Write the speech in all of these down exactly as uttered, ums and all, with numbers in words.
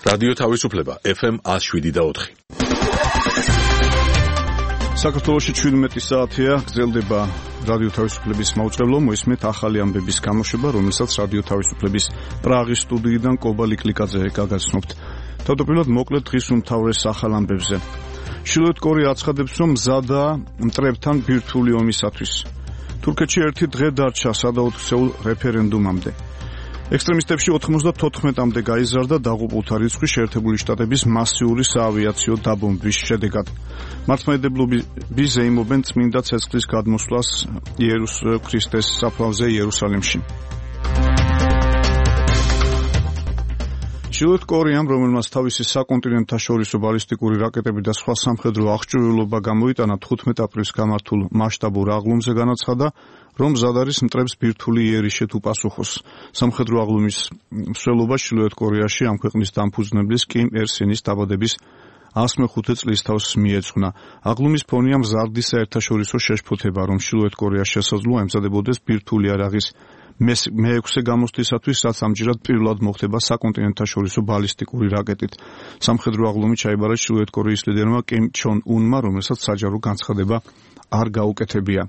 რადიო თავისუფლება ეფ ემ one oh seven და four. საქართველოში შვიდმეტი საათია, გრძელდება რადიო თავისუფლების მაუწყებლო, მოისმენთ ახალი ამბების გამოშვება, რომელსაც რადიო თავისუფლების პრაღის სტუდიიდან კობა ლიკლიკაძე გაგაცნობთ. თავდაპირველად მოკლედ დღის უმთავრეს ახალ ამბებზე. ჩრდილოეთ კორეა აცხადებს, რომ მზადაა მტრებთან ბირთვული ომისათვის. თურქეთში ერთი დღე დარჩა სადაოთხსეულ რეფერენდუმამდე. ექსტრემისტებში ninety-four-მდე გაიზარდა დაღუპულთა რიცხვი შეერთებული შტატების მასიური საავიაციო დაბომბვის შედეგად. მართლმადიდებლები ზეიმობენ წმინდა ცეცხლის გადმოსვლას იესო ქრისტეს საფლავზე იერუსალიმში. ჩრდილოეთ კორეამ, რომელმაც თავისი საკონტინენტთაშორისო ბალისტიკური რაკეტები და სხვა სამხედრო აღჭურვილობა გამოიტანა, თხუთმეტ აპრილს გამართულ მასშტაბურ აღლუმზე განაცხადა, რომ მზად არის მტრებს ბირთვული იერიშეთ უპასუხოს. სამხედრო აღლუმის მსვლელობა ჩრდილოეთ კორეაში ამ ქვეყნის დამფუძნებლის კიმ ერ სენის დაბადების one oh five წლის თავს მიეძღვნა. აღლუმის ფონია მზარდი საერთაშორისო შეშფოთება, რომ ჩრდილოეთ კორეას შესაძლოა ემზადებოდეს ბირთვული იარაღის მეექვსე გამოსვლისათვის, რაც ამჯერად პირველად მოხდება საკონტინენტთაშორისო ბალისტიკური რაკეტით. სამხედრო აღლუმი ჩაიბარა ჩრდილოეთ კორეის ლიდერმა კიმ ჩონ უნმა, რომელსაც საჯარო განცხადება არ გაუკეთებია.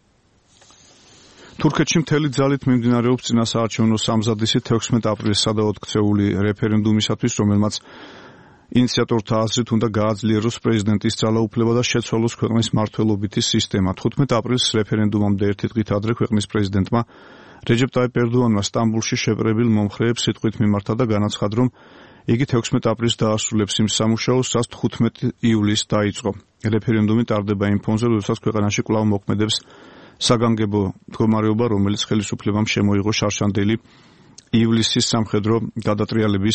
თურქეთში მთელი ძალით მიმდინარეობს წინასაარჩევნო სამზადისი თექვსმეტ აპრილს სადაოთხსეული რეფერენდუმისათვის, რომელმაც ინიციატორთა აზრით უნდა გააძლიეროს პრეზიდენტის ძალაუფლება და შეცვალოს ქვეყნის მმართველობითი სისტემა. თხუთმეტ აპრილს რეფერენდუმამდე ერთი დღით ადრე ქვეყნის პრეზიდენტმა რეჯეპ ტაიპ ერდოანმა სტამბულში შეპრებილ მომხრეებს სიტყვით მიმართა და განაცხადა, რომ იგი თექვსმეტ აპრილს დაასრულებს იმ სამუშაოს, რაც თხუთმეტ ივლისს დაიწყო. რეფერენდუმი ტარდება იმ ფონზე, როდესაც ქვეყანაში კვლავ მოქმედებს საგანგებო მდგომარეობა, რომელიც ხელისუფლებამ შემოიღო შარშანდელი ივლისის სამხედრო გადატრიალების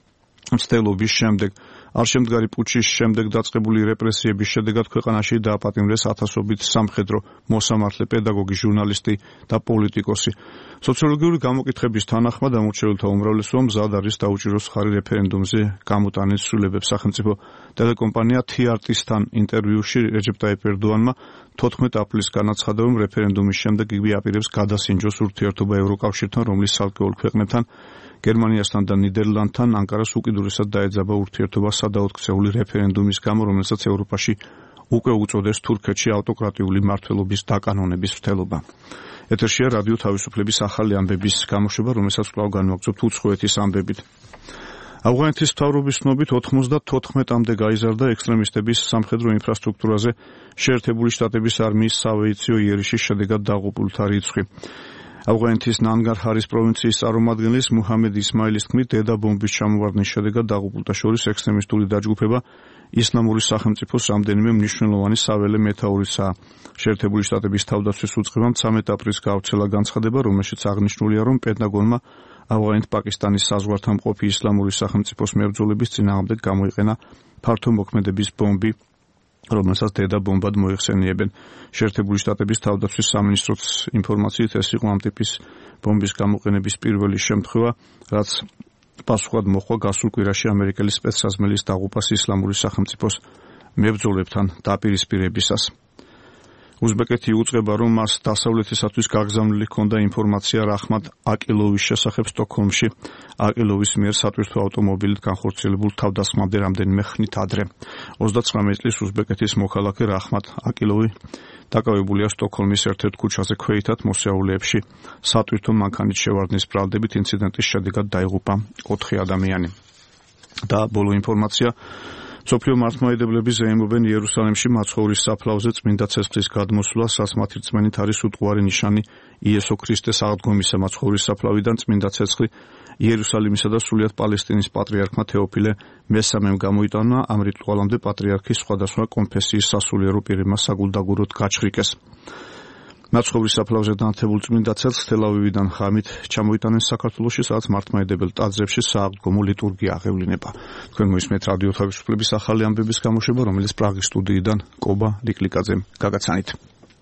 მცდელობის შემდეგ. არშემდგარი პუჩის შემდეგ დაწყებული რეპრესიების შედეგად ქვეყანაში დააპატიმრეს ათასობით სამხედრო მოსამართლე, პედაგოგი, ჟურნალისტი და პოლიტიკოსი. სოციოლოგიური გამოკითხების თანახმად ამორჩეულთა უმრავლესობა მზად არის დაუჭიროს ხარი რეფერენდუმზე გამოტანილ ცვლილებებს. სახელმწიფო ტელეკომპანია თი არტისთან ინტერვიუში რეჯეპ ტაიპ ერდოანმა თოთხმეტ აპრილს განაცხადა, რომ რეფერენდუმის შემდეგ იგი აპირებს გადასინჯოს ურთიერთობა ევროკავშირთან, რომლის ცალკეულ ქვეყნებთან, გერმანიასთან და ნიდერლანდთან ანკარას უკიდურესად დაეძაბა ურთიერთობა სადაოთხსეული რეფერენდუმის გამო, რომელსაც ევროპაში უკვე უწოდეს თურქეთში ავტოკრატიული მმართველობის დაკანონების მცდელობა. ეთერშია რადიო თავისუფლების ახალი ამბების გამოშვება, რომელსაც კვლავ განვაგრძობთ უცხოეთის ამბებით. ავღანეთის მთავრობის ცნობით ninety-four-მდე გაიზარდა ექსტრემისტების სამხედრო ინფრასტრუქტურაზე შეერთებული შტატების არმიის საავიაციო იერიშის შედეგად დაღუპულთა რიცხვი. ავღანეთის ნანგარჰარის პროვინციის წარმომადგენლის მუჰამედ ისმაილის თქმით, დედა ბომბის ჩამოვარდნის შედეგად დაღუპულთა შორის ექსტრემისტული დაჯგუფება ისლამური სახელმწიფოს რამდენიმე მნიშვნელოვანი საველე მეთაურისაა. შეერთებული შტატების თავდაცვის უწყებამ ცამეტ აპრილს გაავრცელა განცხადება, რომელშიც აღნიშნულია, რომ პენტაგონმა ავღანეთ-პაკისტანის საზღვართან მყოფი ისლამური სახელმწიფოს მებრძოლების წინააღმდეგ გამოიყენა ფართო მოქმედების ბომბი, რომელსაც დედა ბომბად მოიხსენიებენ. შეერთებული შტატების თავდაცვის სამინისტროს ინფორმაციით, ეს იყო ამ ტიპის ბომბის გამოყენების პირველი შემთხვევა, რაც პასუხად მოჰყვა გასულ კვირაში ამერიკელი სპეცრაზმელის დაღუპას ისლამური სახელმწიფოს მებრძოლებთან დაპირისპირებისას. უზბეკეთი უწყება, რომ მას დასავლეთისათვის გაგზავნილი ჰქონდა ინფორმაცია რაჰმად აკილოვის შესახებ სტოკჰოლმში. აკილოვის მიერ სატვირთო ავტომობილით განხორციელებულ თავდასხმამდე რამდენიმე ხნით ადრე. ოცდაცხრამეტ წლის უზბეკეთის მოქალაქე რაჰმად აკილოვი დაკავებულია სტოკჰოლმის ერთ-ერთ ქუჩაზე ქვეითად მოსწავლეებში. სატვირთო მანქანით შევარდნის ბრალდებით ინციდენტის შედეგად დაიღუპა ოთხი ადამიანი. და ბოლო ინფორმაცია. სოფლიო მართლმადიდებლები ზეიმობენ იერუსალიმში მაცხოვრის საფლავზე წმინდა ცეცხლის გადმოსვლას, რაც მათი რწმენით არის უტყუარი ნიშანი იესო ქრისტეს აღდგომისა. მაცხოვრის საფლავიდან წმინდა ცეცხლი იერუსალიმისა და სრულიად პალესტინის პატრიარქმა თეოფილე მესამემ გამოიტანა. ამ რიტუალამდე პატრიარქის სხვადასხვა კონფესიის სასულიერო პირებმა საგულდაგუროდ გაჩხრიკეს. მაცხოვრის საფლავზე დანათებულ წმინდა ცეცხლს თელ-ავივიდან ღამით ჩამოიტანეს საქართველოში, სადაც მართლმადიდებელ ტაძრებში სააღდგომო ლიტურგია აღევლინება. თქვენ მოისმენთ რადიო თავისუფლების ახალი ამბების გამოშვება, რომელიც პრაღის სტუდიიდან კობა ლიკლიკაძემ გაგაცანით.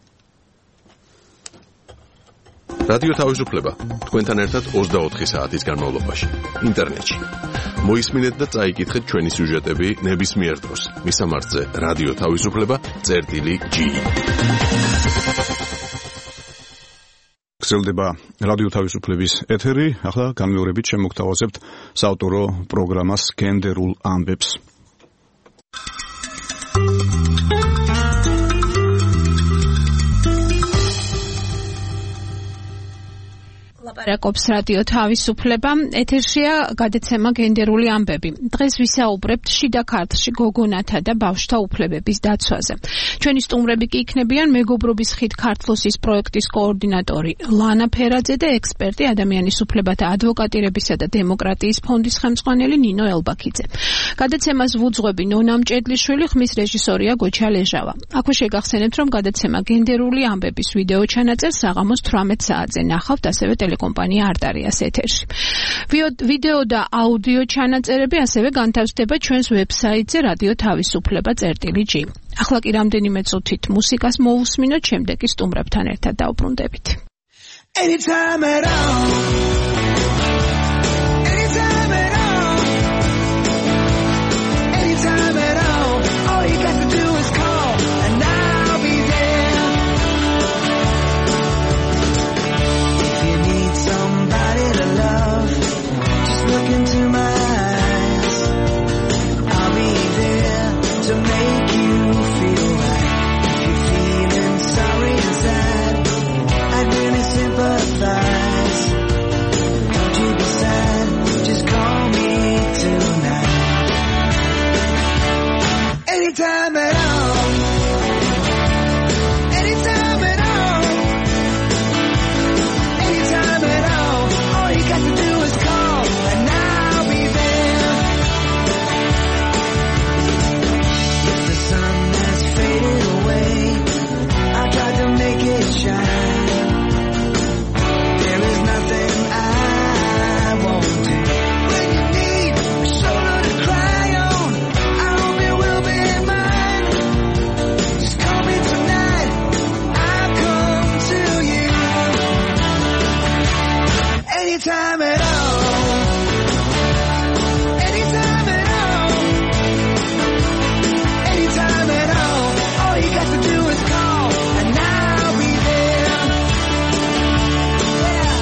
რადიო თავისუფლება თქვენთან ერთად ოცდაოთხი საათის განმავლობაში ინტერნეტში. მოისმინეთ და წაიკითხეთ ჩვენი სიუჟეტები ნებისმიერ დროს. მისამართზე რადიო თავისუფლება წერტილი ჯი. გრძელდება რადიო თავისუფლების ეთერი. ახლა განმეორებით შემოგთავაზებთ საავტორო პროგრამას გენდერულ ამბებს. ლაპარაკობს რადიო თავისუფლება, ეთერშია გადაცემა გენდერული ამბები. დღეს ვისაუბრებთ შიდა ქართლში გოგონათა და ბავშვთა უფლებების დაცვაზე. ჩვენი სტუმრები კი იქნებიან მეგობრობის ხიდ ქართლოსის პროექტის კოორდინატორი ლანა ფერაძე და ექსპერტი ადამიანის უფლებათა ადვოკატირებისა და დემოკრატიის ფონდის ხელმძღვანელი ნინო ელბაქიძე. გადაცემას ვუძღვები ნონა მჭედლიშვილი, ხმის რეჟისორია გოჩა ლეჟავა. აქვე შეგახსენებთ, რომ გადაცემა გენდერული ამბების ვიდეო ჩანაწერს საღამოს თვრამეტ საათზე ნახავთ, ასევე ტელეკომპანია არტარიას ეთერში. ვიდეო და აუდიო ჩანაწერები ასევე განთავსდება ჩვენს ვებსაიტზე რადიო თავისუფლება წერტილი ჯი. ახლა კი რამდენიმე წუთით მუსიკას მოვუსმინოთ, შემდეგ კი სტუმრებთან ერთად დავბრუნდებით. Anytime at all. Anytime at all. Anytime at all. All you got to do is call and I'll be there. If you need somebody to love, just look into my eyes. I'll be there to make you feel right. If you're feeling sorry inside, I'd really sympathize. Don't you be sad, just call me tonight. Anytime at all. Anytime at all. Anytime at all. All you got to do is call and I'll be there. If the sun has faded away, I tried to make it shine. There is nothing I won't do. When you need a shoulder to cry on, I hope it will be mine. Just call me tonight, I'll come to you. Anytime at all. Anytime at all. Anytime at all. All you got to do is call and I'll be there. Yeah.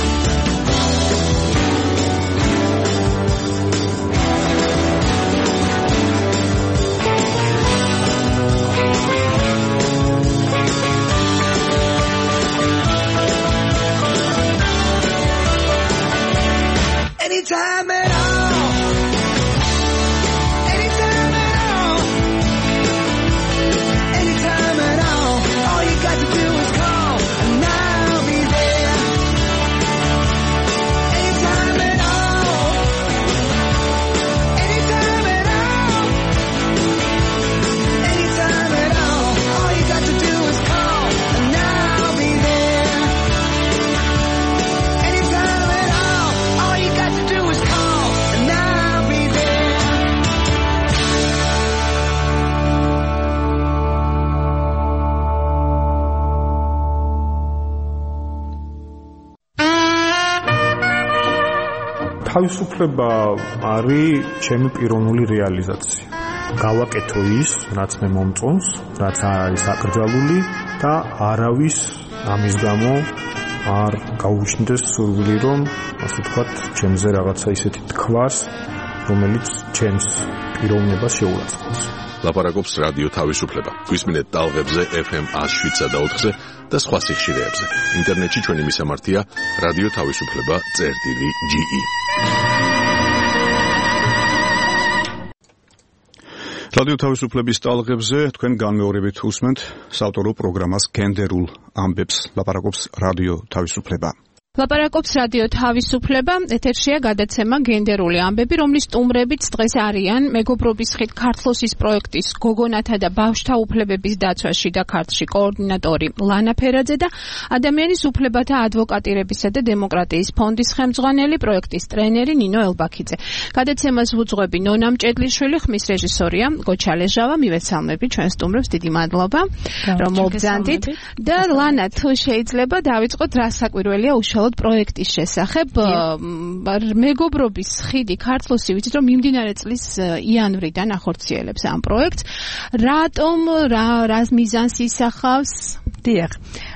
Anytime at all. Anytime at all. Anytime at all. All you got to do is call and I'll be there. Anytime at all. Anytime at all. Anytime at all. All you got to do is call and I'll be there. Anytime at all. All you got to do is call and I'll be there. თავისუფლება არის ჩემი პიროვნული რეალიზაცია. გავაკეთო ის, რაც მე მომწონს, რაც არ არის აკრძალული და არავის ამის გამო არ გაუჩნდეს სურვილი, რომ ასე ვთქვათ, ჩემზე რაღაცა ისეთი თქვას, რომელიც ჩემს პიროვნებას შეურაცხყოფს. ლაპარაკობს რადიო თავისუფლება. გვისმინეთ ტალღებზე ეფ ემ one oh seven point four და სხვა სიხშირეებზე. ინტერნეტში ჩვენი მისამართია რადიო თავისუფლება წერტილი ჯი ი. რადიო თავისუფლების ტალღებზე თქვენ განმეორებით უსმენთ საავტორო პროგრამას გენდერულ ამბებს. ლაპარაკობს რადიო თავისუფლება. ლაპარაკობს რადიო თავისუფლება, ეთერშია გადაცემა გენდერული ამბები, რომლის სტუმრებიც დღეს არიან მეგობრობის ხიდ ქართლოსის პროექტის გოგონათა და ბავშვთა უფლებების დაცვაში და ქართლში კოორდინატორი ლანა ფერაძე და ადამიანის უფლებათა ადვოკატირებისა და დემოკრატიის ფონდის ხელმძღვანელი პროექტის ტრენერი ნინო ელბაქიძე. გადაცემას ვუძღვები ნონა მჭედლიშვილი, ხმის რეჟისორია გოჩა ლეჟავა. მივეცალმები ჩვენ სტუმრებს, დიდი მადლობა რომ მოგზანდით. და ლანა, თუ შეიძლება დავიწყოთ, რა საკვირველია უშუალოდ პროექტის შესახებ. მეგობრობის ხიდი ქართლოსი, ვიცით რომ მიმდინარე წლის იანვრიდან ახორციელებს ამ პროექტს. რატომ, რა რა მიზანს ისახავს? დიახ.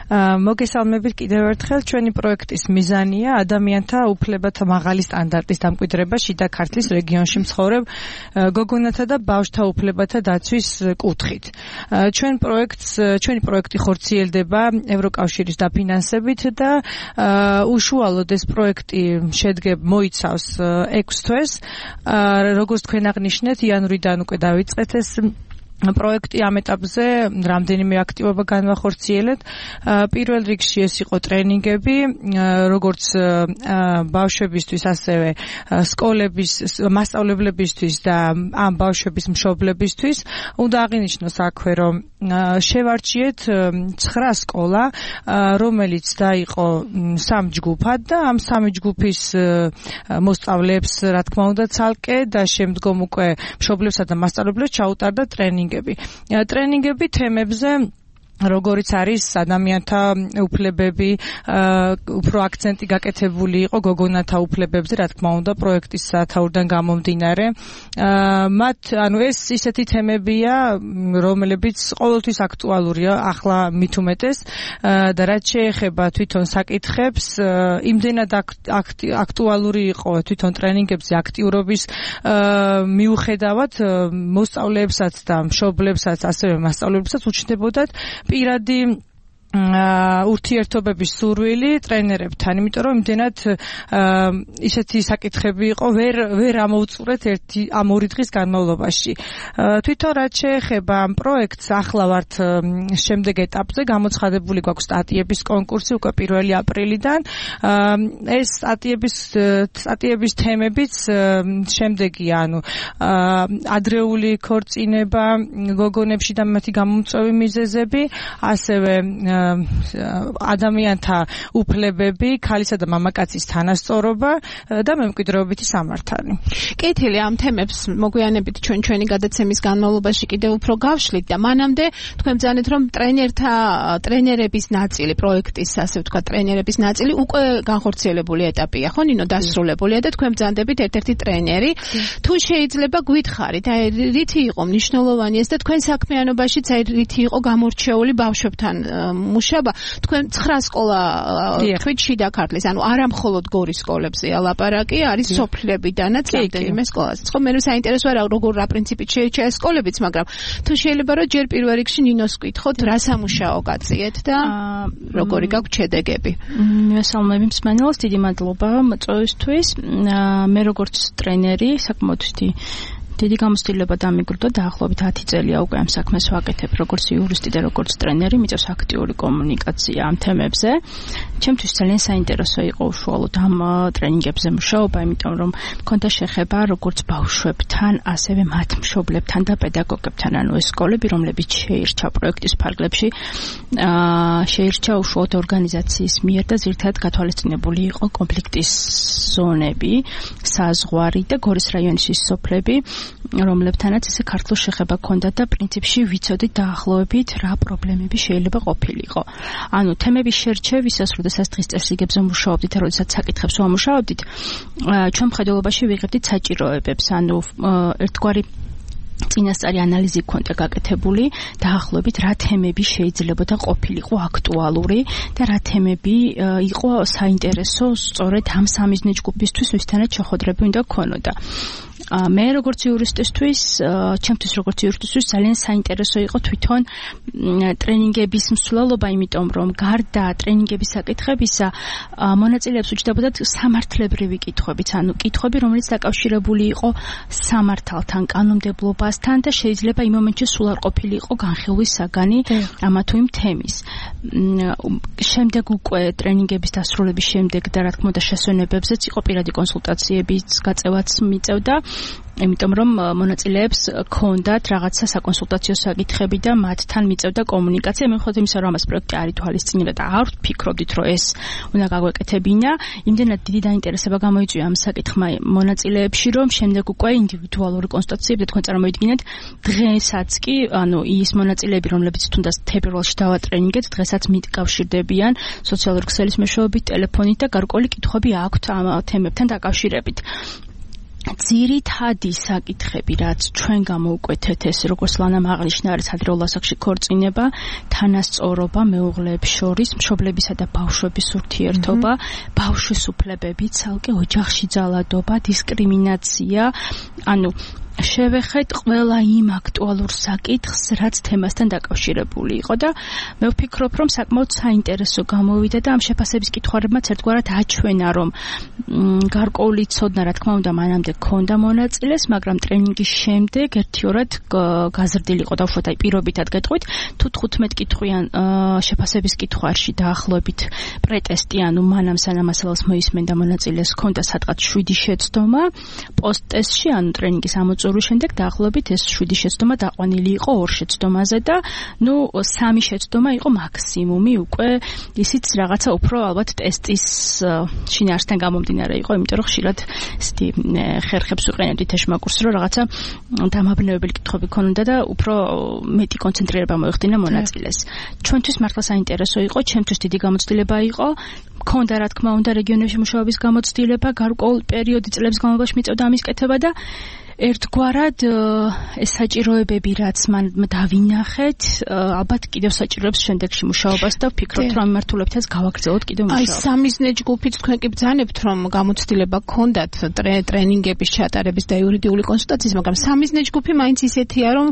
მოგესალმებით კიდევ ერთხელ. ჩვენი პროექტის მიზანია ადამიანთა უფლებათა მაღალი სტანდარტის დამკვიდრება შიდა ქართლის რეგიონში მცხოვრებ გოგონათა და ბავშვთა უფლებათა დაცვის კუთხით. ჩვენ პროექტს ჩვენი პროექტი ხორციელდება ევროკავშირის დაფინანსებით და უშუალოდ ეს პროექტი შედგება მოიცავს ექვს თვეს. როგორც თქვენ აღნიშნეთ, იანვრიდან უკვე დავიწყეთ ეს პროექტი ამ ეტაპზე რამდენიმე აქტივობა განვახორციელეთ. პირველ რიგში ეს იყო ტრენინგები, როგორც ბავშვებისთვის, ასევე სკოლების მასწავლებლებისთვის და ამ ბავშვების მშობლებისთვის. უნდა აღინიშნოს აქვე, რომ შევარჩიეთ ცხრა სკოლა, რომელიც დაიყო სამ ჯგუფად და ამ სამი ჯგუფის მოსწავლეებს, რა თქმა უნდა, ცალკე და შემდგომ უკვე მშობლებსა და მასწავლებლებს ჩაუტარდა ტრენინგი. ტრენინგები თემებზე როგორიც არის ადამიანთა უფლებები, უფრო აქცენტი გაკეთებული იყო გოგონათა უფლებებზე, რა თქმა უნდა, პროექტის სათაურიდან გამომდინარე. მათ, ანუ ეს ისეთი თემებია, რომლებიც ყოველთვის აქტუალურია, ახლა მით უმეტეს და რაც შეეხება თვითონ საკითხებს, იმდენად აქტუალური იყო თვითონ ტრენინგებზე აქტიურობის მიუხედავად, მოსწავლეებსაც და მშობლებსაც, ასევე მასწავლებლებსაც უჩნდებოდათ პირადი ურთიერთობების სურვილი ტრენერებთან, იმიტომ რომ იმდენად ისეთი საკითხები იყო, ვერ ვერ ამოუწურეთ ერთი ამ ორი დღის განმავლობაში. თვითონ რაც შეეხება ამ პროექტს, ახლა ვართ შემდეგ ეტაპზე, გამოცხადებული გვაქვს სტატიების კონკურსი უკვე პირველი აპრილიდან. ეს სტატიების სტატიების თემებიც შემდეგია, ანუ ადრეული ქორწინება გოგონებში და მათი გამომწვევი მიზეზები, ასევე ადამიანთა უფლებები, ქალისა და მამაკაცის თანასწორობა და მემკვიდრეობითი სამართალი. კეთილი, ამ თემებს მოგვიანებით ჩვენ ჩვენი გადაცემის განმავლობაში კიდევ უფრო გავშლით და მანამდე თქვენ ბრძანეთ, რომ ტრენერთა ტრენერების ნაწილი, პროექტის ასე ვთქვათ, ტრენერების ნაწილი უკვე განხორციელებული ეტაპია, ხო ნინო, დასრულებულია და თქვენ ბრძანდებით ერთ-ერთი ტრენერი. თუ შეიძლება გვითხრით, აი რითი იყო მნიშვნელოვანი ეს და თქვენ საქმიანობაშიც აი რითი იყო გამორჩეული ბავშვებთან მუშაობა, თქვენ ცხრა სკოლა თქვით შიდა ქართლის, ანუ არა მხოლოდ გორის სკოლებზეა ლაპარაკი, არის სოფლებიდანაც რამდენიმე სკოლაზე. ხო, მე საინტერესო არა როგორ რა პრინციპით შეირჩა ეს სკოლებიც, მაგრამ თუ შეიძლება რომ ჯერ პირველ რიგში ნინოს ვკითხოთ, რა სამუშაო გაწიეთ და როგორი გაქვთ შედეგები. მესალმები მსმენელს, დიდი მადლობა მოწვევისთვის. მე როგორც ტრენერი, საკმაოდ დიდი გამოცდილება დამიგრდა დაახლოებით ათი წელია უკვე ამ საქმეს ვაკეთებ, როგორც იურისტი და როგორც ტრენერი, მიწევს აქტიური კომუნიკაცია ამ თემებზე. ჩემთვის ძალიან საინტერესო იყო უშუალოდ ამ ტრენინგებზე მუშაობა, იმიტომ რომ მქონდა შეხება როგორც ბავშვებთან, ასევე მათ მშობლებთან და პედაგოგებთან, ანუ ეს სკოლები, რომლებიც შეირჩა პროექტის ფარგლებში, შეირჩა უშუალოდ ორგანიზაციის მიერ და ძირითადად გათვალისწინებული იყო კონფლიქტის ზონები, საზღვარი და გორის რაიონის ის სოფლები, რომლებთანაც ესე ქართულ შეხება ჰქონდა და პრინციპში ვიცოდით დაახლოებით რა პრობლემები შეიძლება ყოფილიყო. ანუ თემების შერჩევისას, როდესაც დღის წესრიგებზე მუშაობდით, როდესაც საკითხებს ვამუშავებდით, ჩვენ მხედველობაში ვიღებდით საჭიროებებს, ანუ ერთგვარი წინასწარი ანალიზი ჰქონდა გაკეთებული, დაახლოებით რა თემები შეიძლება და ყოფილიყო აქტუალური და რა თემები იყო საინტერესო სწორედ ამ სამიზნე ჯგუფისთვის, ვისთანაც შეხვედრები უნდა გქონოდა. მე როგორც იურისტისთვის, ჩემთვის როგორც იურისტისთვის ძალიან საინტერესო იყო თვითონ ტრენინგების მსვლელობა, იმიტომ რომ გარდა ტრენინგების საკითხებისა, მონაწილეებს უჩნდებოდათ სამართლებრივი კითხვებიც, ანუ კითხვები, რომელიც დაკავშირებული იყო სამართალთან, კანონმდებლობასთან და შეიძლება იმ მომენტში სულ არ ყოფილიყო განხილვის საგანი ამა თუ იმ თემის. შემდეგ უკვე ტრენინგების დასრულების შემდეგ და რა თქმა უნდა შესვენებებზეც იყო პირადი კონსულტაციების გაწევაც მიწევდა. იმიტომ რომ მონაწილეებს ქონდათ რაღაცა საკონსულტაციო საკითხები და მათთან მიწევდა კომუნიკაცია. მე მხოლოდ იმისა რომ ამას პროექტი არ ითვალისწინებდა და არ ვფიქრობდით რომ ეს უნდა გაგვეკეთებინა. იმდენად დიდი დაინტერესება გამოიწვია ამ საკითხმა მონაწილეებში, რომ შემდეგ უკვე ინდივიდუალური კონსულტაციები და თქვენ წარმოიდგინეთ, დღესაც კი, ანუ ის მონაწილეები, რომლებიც თუნდაც თებერვალში დავატრენინგეთ, დღესაც მიკავშირდებიან სოციალური ქსელის მეშვეობით, ტელეფონით და გარკვეული კითხვები აქვთ ამ თემებთან დაკავშირებით. ძირითადი საკითხები, რაც ჩვენ გამოვკვეთეთ, ეს როგორც ლანამ აღნიშნა, არის ადრეულ ასაკში ქორწინება, თანასწორობა მეუღლეებს შორის, მშობლებისა და ბავშვების ურთიერთობა, ბავშვის უფლებები, ცალკე ოჯახში ძალადობა, დისკრიმინაცია, ანუ შევეხეთ ყველა იმ აქტუალურ საკითხს, რაც თემასთან დაკავშირებული იყო და მე ვფიქრობ, რომ საკმაოდ საინტერესო გამოვიდა და ამ შეფასების კითხვარებმაც ერთგვარად აჩვენა, რომ გარკვეული ცოდნა, რა თქმა უნდა, მანამდე ქონდა მონაწილეს, მაგრამ ტრენინგის შემდეგ ერთიორად გაზრდილი იყო და უშუალოდ აი პირობითად გეტყვით, თუ თხუთმეტ კითხვიან შეფასების კითხვარში დაახლოებით პრეტესტი, ანუ მანამ სანამ მასალას მოისმენდა მონაწილეს ქონდა სადღაც შვიდი შეცდომა, პოსტტესტში, ანუ ტრენინგის ამოწურვის შემდეგ დაახლოებით ეს შვიდი შეცდომა დაყვანილი იყო ორ შეცდომაზე და ნუ სამი შეცდომა იყო მაქსიმუმი უკვე ისიც რაღაცა უფრო ალბათ ტესტის შინაარსთან გამომდინარე იყო, იმიტომ რომ ხშირად ესეთი ხერხებს უყენებდით ეშმაკურსს, რომ რაღაცა დამაბნევებელი კითხვები ქონდა და უფრო მეტი კონცენტრირება მოეხდინა მონაწილეს. ჩვენთვის მართლა საინტერესო იყო, ჩემთვის დიდი გამოცდილება იყო. ქონდა რა თქმა უნდა რეგიონებში მუშაობის გამოცდილება, გარკვეულ პერიოდი წლების განმავლობაში მიწევდა ამის კეთება და ერთგვარად ეს საჭიროებები, რაც მან დავინახეთ, ალბათ კიდევ საჭიროებს შემდეგში მუშაობას და ვფიქრობთ, რომ მიმართულებითაც გავაგრძელოთ კიდევ მუშაობა. აი სამიზნე ჯგუფით თქვენ კი ბრძანებთ, რომ გამოცდილება გქონდათ ტრენინგების ჩატარების და იურიდიული კონსულტაციის, მაგრამ სამიზნე ჯგუფი მაინც ისეთია, რომ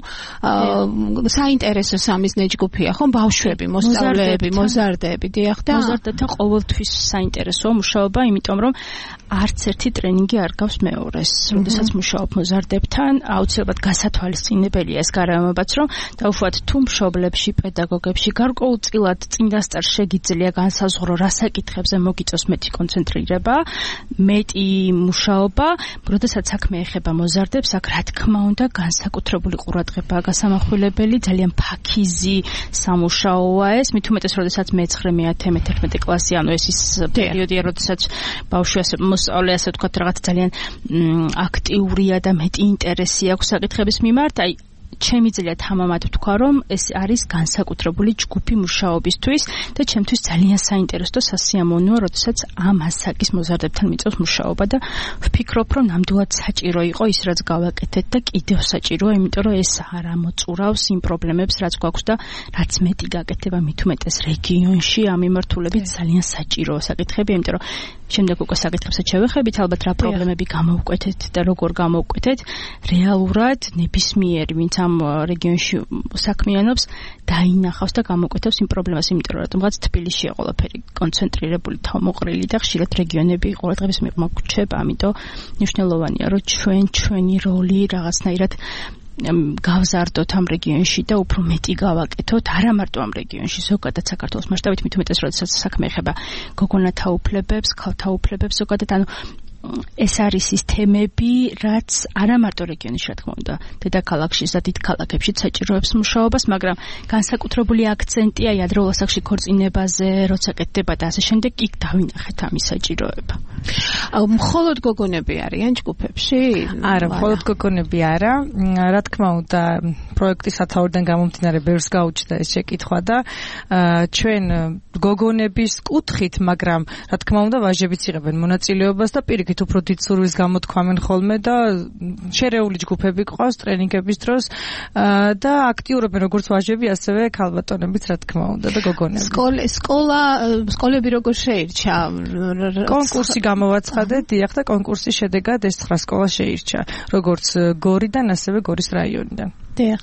საინტერესო სამიზნე ჯგუფია, ხო? ბავშვები, მოსწავლეები, მოზარდები, დიახ და მოზარდებთან ყოველთვის საინტერესოა მუშაობა, იმიტომ რომ არც ერთი ტრენინგი არ გავს მეორეს. როდესაც მუშაობ მოზარდებთან, აუცილებლად გასათვალისწინებელია ეს გარემოებაც, რომ დაუშვათ თუ მშობლებში, პედაგოგებში გარკვეულწილად წინდასწარ შეგიძლია განსაზღვრო, რა საკითხებზე მოგიწევს მეტი კონცენტრირება, მეტი მუშაობა, როდესაც საქმე ეხება მოზარდებს, აქ რა თქმა უნდა განსაკუთრებული ყურადღებაა გასამახვილებელი, ძალიან ფაქიზი სამუშაოა ეს, მით უმეტეს როდესაც მეცხრე, მეათე, მეთერთმეტე კლასი, ანუ ეს ის პერიოდია, როდესაც ბავშვი ასე მოსწავლე ასე ვთქვათ რაღაც ძალიან აქტიურია და მეტი ინტერესი აქვს საკითხების მიმართ, აი ჩემი ძლია თამამად ვთქვა, რომ ეს არის განსაკუთრებული ჯგუფი მუშაობისთვის და ჩემთვის ძალიან საინტერესო და სასიამოვნოა, როდესაც ამ ასაკის მოზარდებთან მიწევს მუშაობა და ვფიქრობ, რომ ნამდვილად საჭირო იყო ის, რაც გავაკეთეთ და კიდევ საჭიროა, იმიტომ რომ ეს არ ამოწურავს იმ პრობლემებს, რაც გვაქვს და რაც მეტი გაკეთება მით უმეტეს რეგიონში ამ მიმართულებით ძალიან საჭირო საკითხები, იმიტომ რომ შემდეგ უკვე საკითხებსაც შევეხებით, ალბათ რა პრობლემები გამოვკვეთეთ და როგორ გამოვკვეთეთ, რეალურად ნებისმიერი, ვინც ამ რეგიონში საქმიანობს, დაინახავს და გამოვკვეთავს იმ პრობლემას, იმიტომ რომ რადგან თბილისშია ყველაფერი კონცენტრირებული, თავმოყრილი და ხშირად რეგიონები ყურადღების მიღმა გვჩება, ამიტომ მნიშვნელოვანია, რომ ჩვენ ჩვენი როლი რაღაცნაირად გავზარდოთ ამ რეგიონში და უფრო მეტი გავაკეთოთ, არა მარტო ამ რეგიონში, ზოგადად საქართველოს მასშტაბით, მით უმეტეს როდესაც საქმე ეხება გოგონათა უფლებებს, ქალთა უფლებებს, ზოგადად, ანუ ეს არის ის თემები, რაც არა მარტო რეგიონში, რა თქმა უნდა, დედაქალაქში და დიდ ქალაქებში საჭიროებს მუშაობას, მაგრამ განსაკუთრებული აქცენტია ადრეულ ასაკში ქორწინებაზე, როცა კეთდება და ასე შემდეგ, იქ დავინახეთ ამის საჭიროება. მხოლოდ გოგონები არიან ჯგუფებში? არა, მხოლოდ გოგონები არა. რა თქმა უნდა, პროექტის სათაურიდან გამომდინარე ბევრს გაუჩნდა ეს შეკითხვა და ჩვენ გოგონების კუთხით, მაგრამ რა თქმა უნდა, ვაჟებიც იღებენ მონაწილეობას და პირიქით უფრო დიდ სურვილს გამოთქვამენ ხოლმე და შერეული ჯგუფები ყავს ტრენინგების დროს და აქტიურობენ როგორც ვაჟები, ასევე ქალბატონებიც, რა თქმა უნდა და გოგონები. სკოლა, სკოლა, სკოლები როგორ შეირჩა? კონკურსი გამოვაცხადეთ, დიახ და კონკურსის შედეგად ეს ცხრა სკოლა შეირჩა, როგორც გორიდან, ასევე გორის რაიონიდან. დიახ.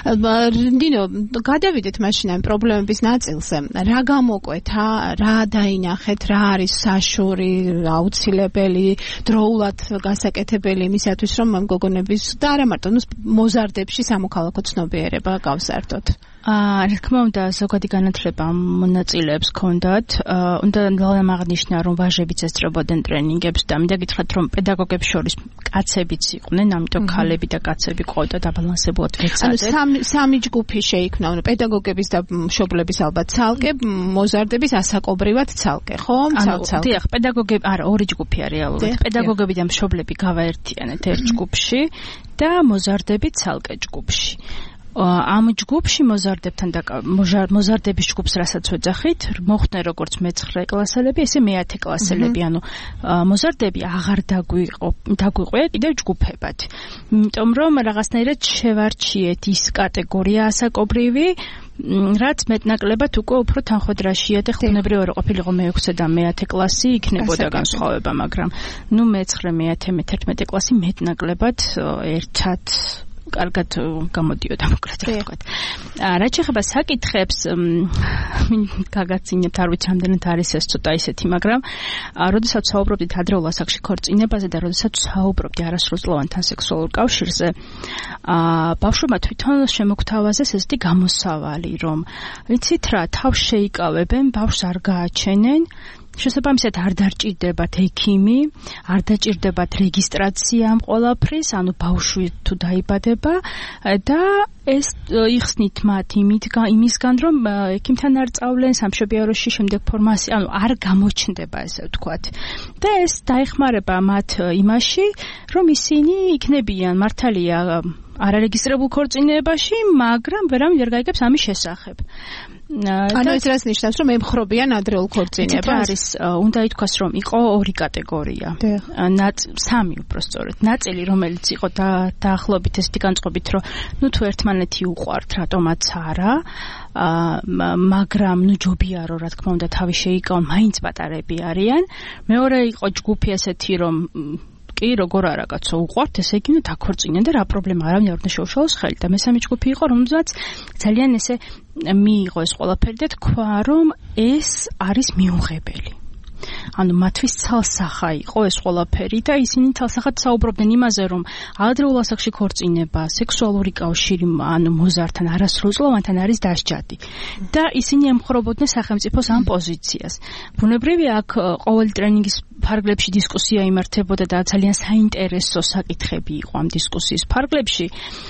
დინო, გადავიდეთ მაშინ ამ პრობლემების ნაწილზე. რა გამოკვეთა, რა დაინახეთ, რა არის საშური, აუცილებელი, დროულად გასაკეთებელი იმისათვის, რომ ამ გოგონების და არა მარტო მოზარდებში სამოქალაქო ცნობიერება გავზარდოთ? აა, რა თქმა უნდა, ზოგადი განათლება მონაწილეებს ჰქონდათ. უნდა აღნიშნა, რომ ვაჟებიც ესწრებოდნენ ტრენინგებს და მინდა გითხრათ, რომ პედაგოგებს შორის კაცებიც იყვნენ, ამიტომ ქალები და კაცები ყავდა დაბალანსებულად ვეცადეთ. ანუ სამი სამი ჯგუფი შეიქმნა, ანუ პედაგოგების და მშობლების ალბათ ცალკე, მოზარდების ასაკობრივად ცალკე, ხო? ცალ-ცალკე. დიახ, პედაგოგები, არა, ორი ჯგუფია რეალურად. პედაგოგები და მშობლები გავაერთიანეთ ერთ ჯგუფში და მოზარდები ცალკე ჯგუფში. ამ ჯგუფში მოზარდებთან და მოზარდების ჯგუფს რასაც ვეძახით, მოხდნენ როგორც მეცხრე კლასელები, ესე მეათე კლასელები, ანუ მოზარდები აღარ დაგვიყო, დაგვიყვია კიდევ ჯგუფებად. იმიტომ რომ რაღაცნაირად შევარჩიეთ ის კატეგორია ასაკობრივი, რაც მეტნაკლებად უკვე უფრო თანხმედრაშია და ხუნებრივი რო ყოფილიყო მეექვსე და მეათე კლასი იქნებოდა განსხვავება, მაგრამ ნუ მეცხრე, მეათე, მეთერთმეტე კლასი მეტნაკლებად ერთად კარგად გამოდიოდა მოკლედ რა ვთქვათ. რაც შეეხება საკითხებს, გაგაცინებთ, არ ვიცი ამდენად არის ეს ცოტა ისეთი, მაგრამ როდესაც საუბრობდით ადრეულ ასაკში ქორწინებაზე და როდესაც საუბრობდი არასრულწლოვანთან სექსუალურ კავშირზე, ბავშვებმა თვითონ შემოგთავაზეს ესეთი გამოსავალი, რომ ვიცით რა, თავს შეიკავებენ, ბავშვს არ გააჩენენ, შესაბამისად არ დაჭირდებათ ექიმი, არ დაჭირდებათ რეგისტრაცია ამ ყველაფრის, ანუ ბავშვი თუ დაიბადება და ეს იხსნით მათ იმისგან, რომ ექიმთან არ წავლენ სამშობიაროში შემდეგ ფორმაცია, ანუ არ გამოჩნდება ესე ვთქვათ. და ეს დაეხმარება მათ იმაში, რომ ისინი იქნებიან მართალია არარეგისტრირებულ ქორწინებაში, მაგრამ ვერავინ ვერ გაიგებს ამის შესახებ. ანუ ეს რას ნიშნავს, რომ ემხრობიან ადრეულ ქორწინებას? არის, უნდა ითქვას, რომ იყო ორი კატეგორია. სამი უბრალოდ. ნაწილი, რომელიც იყო დაახლოებით ესეთი განწყობით, რომ ნუ თუ ერთმანეთი უყვართ, რატომაც არა, მაგრამ ნუ ჯობია რომ რა თქმა უნდა თავი შეიკავონ, მაინც პატარები არიან. მეორე იყო ჯგუფი ესეთი, რომ კი, როგორ არა კაცო უყვართ, ესე იგი უნდა დაქორწინեն და რა პრობლემა არავინ არ უნდა შეუშალოს ხელი. და მესამე ჯგუფი იყო, რომელსაც ძალიან ესე მიიღო ეს ყველაფერი და თქვა, რომ ეს არის მიუღებელი. ანუ მათთვის ცალსახა იყო ეს ყველაფერი და ისინი ცალსახად საუბრობდნენ იმაზე, რომ ადრეულ ასაკში ქორწინება, სექსუალური კავშირი, ანუ მოზარდთან, არასრულწლოვანთან არის დასჯადი. და ისინი ემხრობოდნენ სახელმწიფოს ამ პოზიციას. ბუნებრივია, აქ ყოველი ტრენინგის ფარგლებში დისკუსია იმართებოდა და ძალიან საინტერესო საკითხები იყო ამ დისკუსიის ფარგლებში.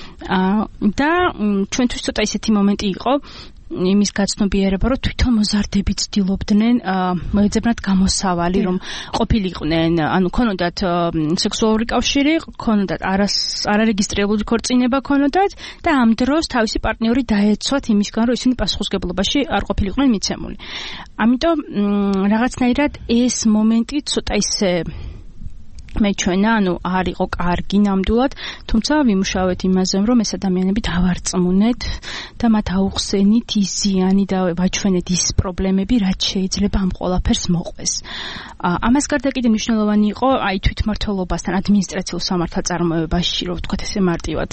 და ჩვენთვის ცოტა ისეთი მომენტი იყო, იმის გაცნობიერება, რომ თვითონ მოზარდები ცდილობდნენ მოეძებნათ გამოსავალი, რომ ყოფილიყვნენ, ანუ ქონოდათ სექსუალური კავშირი, ქონოდათ არარეგისტრირებული ქორწინება ქონოდათ და ამ დროს თავისი პარტნიორი დაეცვათ იმისგან, რომ ისინი პასუხისგებლობაში არ ყოფილიყვნენ მიცემული. ამიტომ რაღაცნაირად ეს მომენტი ცოტა ისე მეჩვენა, ანუ არ იყო კარგი ნამდვილად, თუმცა ვიმუშავეთ იმაზე, რომ ეს ადამიანები დავარწმუნეთ და მათ აუხსენით ის ზიანი და ვაჩვენეთ ის პრობლემები, რაც შეიძლება ამ ყველაფერს მოყვეს. ამას გარდა კიდე მნიშვნელოვანი იყო აი თვითმმართველობასთან, ადმინისტრაციულ სამართალწარმოებაში, რომ ვთქვათ ესე მარტივად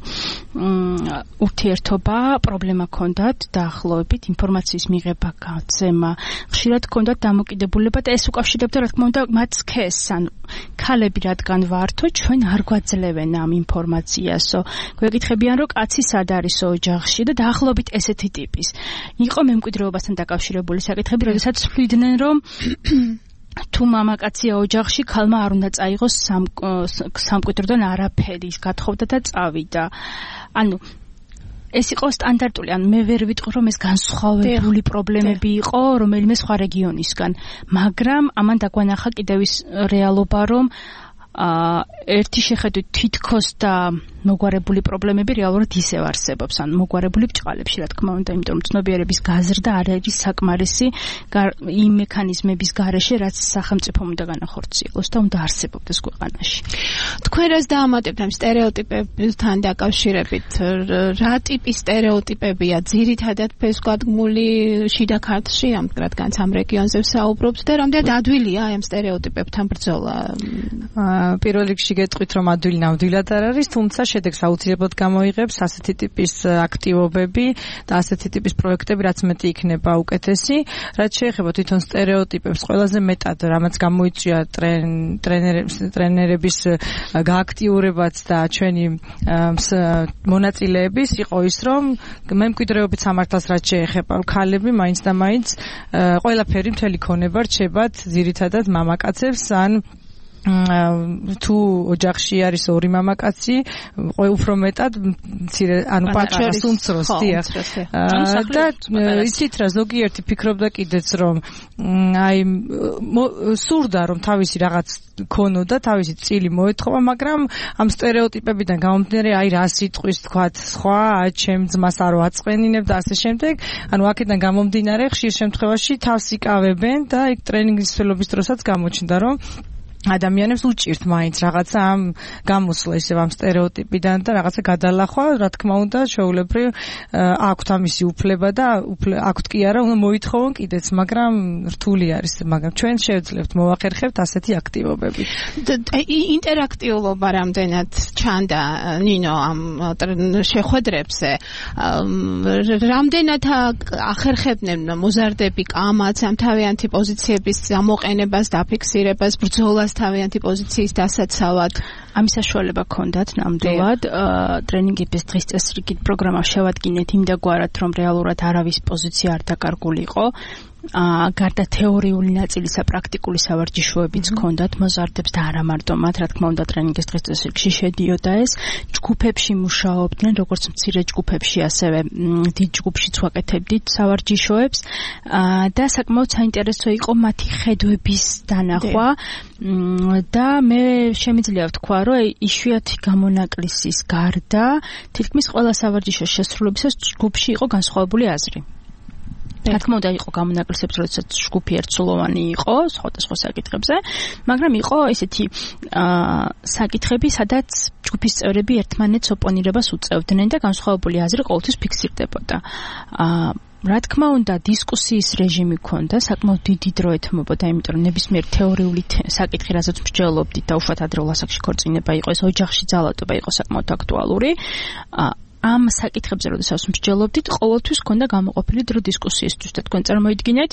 ურთიერთობა, პრობლემა ჰქონდათ დაახლოებით ინფორმაციის მიღება, გაცემა, ხშირად ჰქონდათ დამოკიდებულება და ეს უკავშირდებოდა რა თქმა უნდა მათ სქესს, ანუ ქალები რადგან ვართო, ჩვენ არ გვაძლევენ ამ ინფორმაციასო. გვეკითხებიან, რომ კაცი სად არის ოჯახში და დაახლოებით ესეთი ტიპის. იყო მემკვიდრეობასთან დაკავშირებული საკითხები, როდესაც ვფლიდნენ, რომ თუ მამაკაცია ოჯახში, ქალმა არ უნდა წაიღოს სამკვიდროდან არაფერი, ის გათხოვდა და წავიდა. ანუ ეს იყო სტანდარტული, ანუ მე ვერ ვიტყვი, რომ ეს განსხვავებული პრობლემები იყო რომელიმე სხვა რეგიონისგან, მაგრამ ამან დაგვანახა კიდევ ის რეალობა, რომ ერთი შეხედვით თითქოს და მოგვარებული პრობლემები რეალურად ისევ არსებობს, ან მოგვარებული ბრჭყალებში, რა თქმა უნდა, იმიტომ რომ ცნობიერების გაზრდა არ არის საკმარისი იმ მექანიზმების გარეშე, რაც სახელმწიფომ უნდა განახორციელოს და უნდა არსებობდეს ქვეყანაში. თქვენ რას დაამატებთ ამ სტერეოტიპებთან დაკავშირებით? რა ტიპის სტერეოტიპებია ძირითადად ფესვგადგმული შიდა ქართლში, რადგანაც ამ რეგიონზე ვსაუბრობთ და რამდენად ადვილია ამ სტერეოტიპებთან ბრძოლა? პირველ რიგში გეტყვით, რომ ადვილი ნამდვილად არ არის, თუმცა შედეგს აუცილებლად გამოიღებს ასეთი ტიპის აქტივობები და ასეთი ტიპის პროექტები, რაც მეტი იქნება უკეთესი. რაც შეეხება თვითონ სტერეოტიპებს, ყველაზე მეტად რამაც გამოიწვია ტრენერების გააქტიურებაც და ჩვენი მონაწილეების იყო ის, რომ მემკვიდრეობით სამართალს რაც შეეხება, ქალები მაინც და მაინც ყველაფერი მთელი ქონება რჩებათ ძირითადად მამაკაცებს ან თუ ოჯახში არის ორი მამაკაცი, უფრო მეტად მცირე, ანუ პატარას უმცროს, დიახ. და იცით რა, ზოგიერთი ფიქრობდა კიდეც რომ აი სურდა რომ თავისი რაღაც ქონოდა, თავისი წილი მოეთხოვა, მაგრამ ამ სტერეოტიპებიდან გამომდინარე, აი რა სიტყვის თქვათ, სხვა, ჩემ ძმას არ ვაწყენინებ და ასე შემდეგ. ანუ აქედან გამომდინარე, ხშირ შემთხვევაში თავს იკავებენ და იქ ტრენინგის მსვლელობის დროსაც გამოჩნდა რომ ადამიანებს უჭირთ მაინც რაღაცა ამ გამოსვლა ისევ ამ სტერეოტიპიდან და რაღაცა გადალახვა, რა თქმა უნდა, შეულებრივ აქვთ ამისი უფლება და აქვთ კი არა, უნდა მოითხოვონ კიდეც, მაგრამ რთული არის, მაგრამ ჩვენ შევძლებთ მოვახერხებთ ასეთი აქტივობები. ინტერაქტიულობა რამდენად ჩანდა ნინო ამ შეხვედრებზე, რამდენად ახერხებდნენ მოზარდები კამაც ამ თავიანთი პოზიციების ამოყენებას, დაფიქსირებას, ბრძოლას თავიანთი პოზიციის დასაცავად. ამის საშუალება ჰქონდათ ნამდვილად ტრენინგების დღის წესრიგით პროგრამა შევადგინეთ იმდაგვარად, რომ რეალურად არავის პოზიცია არ დაკარგულიყო. აა გარდა თეორიული ნაწილისა პრაქტიკული სავარჯიშოებიც ჰქონდათ მოზარდებს და არა მარტო მათ, რა თქმა უნდა ტრენინგის დღის წესრიგში შედიოდა ეს. ჯგუფებში მუშაობდნენ, როგორც მცირე ჯგუფებში, ასევე დიდ ჯგუფშიც ვაკეთებდით სავარჯიშოებს და საკმაოდ საინტერესო იყო მათი ხედვების დანახვა და მე შემიძლია ვთქვა, რომ იშვიათი გამონაკლისის გარდა თითქმის ყველა სავარჯიშოს შესრულებისას ჯგუფში იყო განსხვავებული აზრი. რა თქმა უნდა იყო გამონაკლისებს, როდესაც ჯგუფი ერთსულოვანი იყო სხვადასხვა საკითხებზე, მაგრამ იყო ესეთი საკითხები, სადაც ჯგუფის წევრები ერთმანეთს ოპონირებას უწევდნენ და განსხვავებული აზრი ყოველთვის ფიქსირდებოდა. რა თქმა უნდა დისკუსიის რეჟიმი ჰქონდა, საკმაოდ დიდი დრო ეთმობოდა, იმიტომ რომ ნებისმიერ თეორიული საკითხი, რასაც მსჯელობდით და უშუალოდ ადრეულ ასაკში ქორწინება იყო, ეს ოჯახში ძალადობა იყო საკმაოდ აქტუალური. ამ საკითხებზე როდესაც მსჯელობდით, ყოველთვის ჰქონდა გამოყოფილი დრო დისკუსიისთვის და თქვენ წარმოიდგინეთ,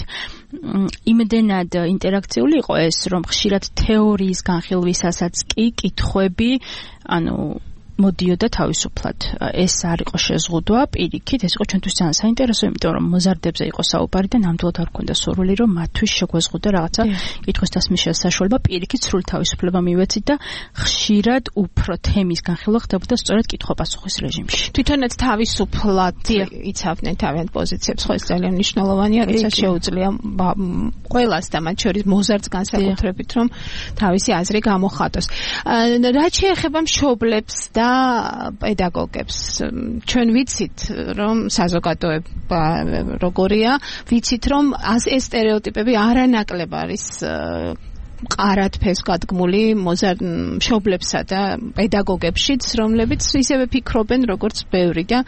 იმდენად ინტერაქციული იყო ეს, რომ ხშირად თეორიის განხილვისასაც კი კითხვები, ანუ მოდიოდა თავისუფლად. ეს არ იყო შეზღუდვა, პირიქით, ეს იყო ჩვენთვის ძალიან საინტერესო, იმიტომ რომ მოზარდებზე იყო საუბარი და ნამდვილად არ ჰქონდა სურვილი, რომ მათთვის შეგვეზღუდა რაღაცა კითხვის დასმის საშუალება, პირიქით სრული თავისუფლება მივეცით და ხშირად უფრო თემის განხილვა ხდებოდა სწორედ კითხვა-პასუხის რეჟიმში. თვითონაც თავისუფლად იცავდნენ თავიანთ პოზიციებს, ხო ეს ძალიან მნიშვნელოვანია, როდესაც შეუძლია ყველას და მათ შორის მოზარდს განსაკუთრებით, რომ თავისი აზრი გამოხატოს. რაც შეეხება მშობლებს და პედაგოგებს, ჩვენ ვიცით, რომ საზოგადოება როგორია, ვიცით, რომ ეს სტერეოტიპები არანაკლებ არის ყარად ფესვგადგმული მოზარდ მშობლებსა და პედაგოგებშიც, რომლებიც ისევე ფიქრობენ, როგორც ბევრი და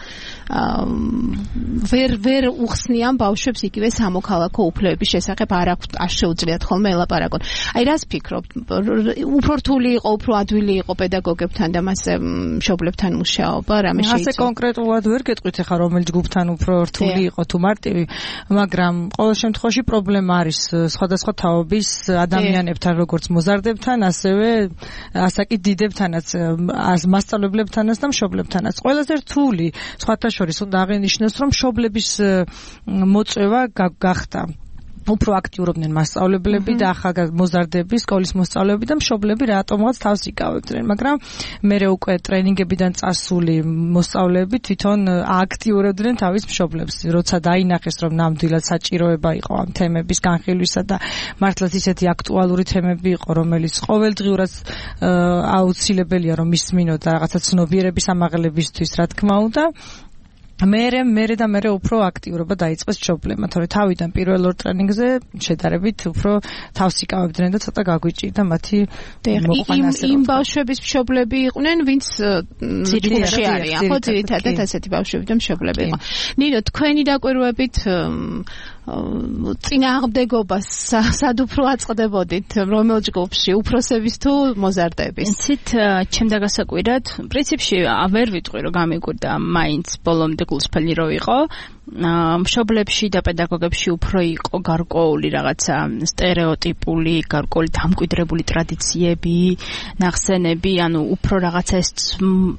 ვერ ვერ უხსნიან ბავშვებს იგივე სამოქალაქო უფლებების შესახებ, არ აქვთ, არ შეუძლიათ ხოლმე ელაპარაკონ. აი რას ფიქრობთ? უფრო რთული იყო, უფრო ადვილი იყო პედაგოგებთან და მასე მშობლებთან მუშაობა, რამე შეიძლება? ასე კონკრეტულად ვერ გეტყვით ახლა რომელ ჯგუფთან უფრო რთული იყო თუ მარტივი, მაგრამ ყოველ შემთხვევაში პრობლემა არის სხვადასხვა თაობის ადამიანებთან, როგორც მოზარდებთან, ასევე ასაკით დიდებთანაც, მასწავლებლებთანაც და მშობლებთანაც. ყველაზე რთული სხვათა შორის უნდა აღინიშნოს, რომ მშობლების მოწვევა გახდა. უფრო აქტიურობდნენ მასწავლებლები და ახალგაზრდა მოზარდები, სკოლის მოსწავლეები და მშობლები რატომღაც თავს იკავებდნენ, მაგრამ მერე უკვე ტრენინგებიდან წასული მოსწავლეები თვითონ აქტიურებდნენ თავის მშობლებს, როცა დაინახეს, რომ ნამდვილად საჭიროება იყო ამ თემების განხილვისა და მართლაც ისეთი აქტუალური თემები იყო, რომელიც ყოველდღიურად აუცილებელია რომ ისმინოთ და რაღაცა ცნობიერების ამაღლებისთვის, რა თქმა უნდა. მერე მერე და მერე უფრო აქტიურობა დაიწყეს მშობლებმა, თორე თავიდან პირველ ორ ტრენინგზე შედარებით უფრო თავს იკავებდნენ და ცოტა გაგვიჭირდა მათი მოყვანა. იმ ბავშვების მშობლები იყვნენ, ვინც ჯგუფში არიან, ხო, ძირითადად ასეთი ბავშვები და მშობლები იყო. ნინო, თქვენი დაკვირვებით წინააღმდეგობას სად უფრო აწყდებოდით, რომელ ჯგუფში, უფროსების თუ მოზარდების? ცით ჩემ დაგასაკვირად, პრინციპში ვერ ვიტყვი, რომ გამიგვირდა მაინც ბოლომდე გულსფელი რო იყო. მშობლებში და პედაგოგებში უფრო იყო გარკვეული რაღაცა სტერეოტიპული, გარკვეული დამკვიდრებული ტრადიციები, ნახსენები, ანუ უფრო რაღაცა ეს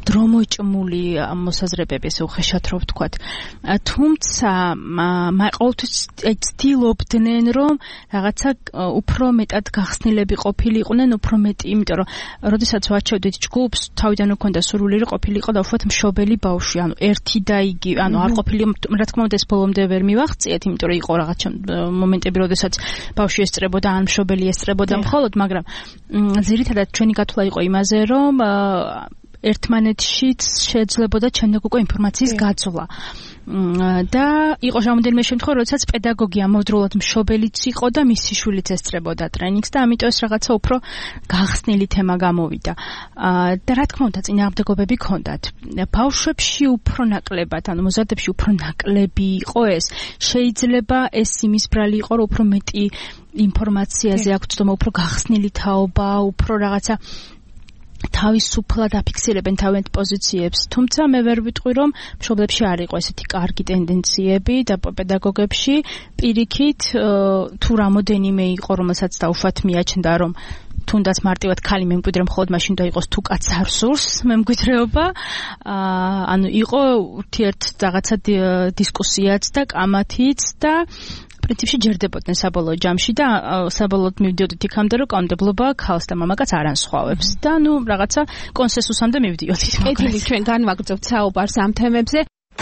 დრომოჭმული მოსაზრებები, ესე უხეშად რო ვთქვათ. თუმცა ყოველთვის ცდილობდნენ, რომ რაღაცა უფრო მეტად გახსნილები ყოფილიყვნენ, უფრო მეტი, იმიტომ რომ როდესაც ვაჩვევდით ჯგუფს, თავიდან უქონდა სურვილი ყოფილიყო დაუშვათ მშობელი ბავშვი, ანუ ერთი და იგი, ანუ არ ყოფილი, რა თქმა უნდა ეს ბოლომდე ვერ მივაღწიეთ, იმიტომ რომ იყო რაღაცა მომენტები, როდესაც ბავშვი ესწრებოდა, ან მშობელი ესწრებოდა მხოლოდ, მაგრამ ძირითადად ჩვენი გათვლა იყო იმაზე, რომ ერთმანეთშიც შეძლებოდა ჩემნაგ უკვე ინფორმაციის გაძვლა. და იყო რამდენიმე შემთხვევა, როდესაც პედაგოგი ამავდროულად მშობელიც იყო და მისი შვილიც ესწრებოდა ტრენინგს და ამიტომ ეს რაღაცა უფრო გახსნილი თემა გამოვიდა. და რა თქმა უნდა, წინააღმდეგობები ჰქონდათ. ბავშვებში უფრო ნაკლებად, ანუ მოზარდებში უფრო ნაკლები იყო ეს. შეიძლება ეს იმის ბრალი იყო, რომ უფრო მეტი ინფორმაციაზე აქვს ცდომა, უფრო გახსნილი თაობა, უფრო რაღაცა თავისუფლად აფიქსირებენ თავიანთ პოზიციებს, თუმცა მე ვერ ვიტყვი, რომ მშობლებში არ იყო ესეთი კარგი ტენდენციები და პედაგოგებში პირიქით თუ რამოდენიმე იყო, რომელსაც დაუშვათ მიაჩნდა, რომ თუნდაც მარტივად ქალი მემკვიდრე მხოლოდ მაშინ და იყოს თუ კაც არ სურს მემკვიდრეობა, ანუ იყო ურთიერთ რაღაცა დისკუსიაც და კამათიც და პრინციპში ჯერდებოდნენ საბოლოო ჯამში და საბოლოოდ მივდიოდით იქამდე, რომ კანონმდებლობა ქალს და მამაკაც არ ანსხვავებს და ნუ რაღაცა კონსენსუსამდე მივდიოდით. კეთილი, ჩვენ განვაგრძობთ საუბარს ამ თემებზე.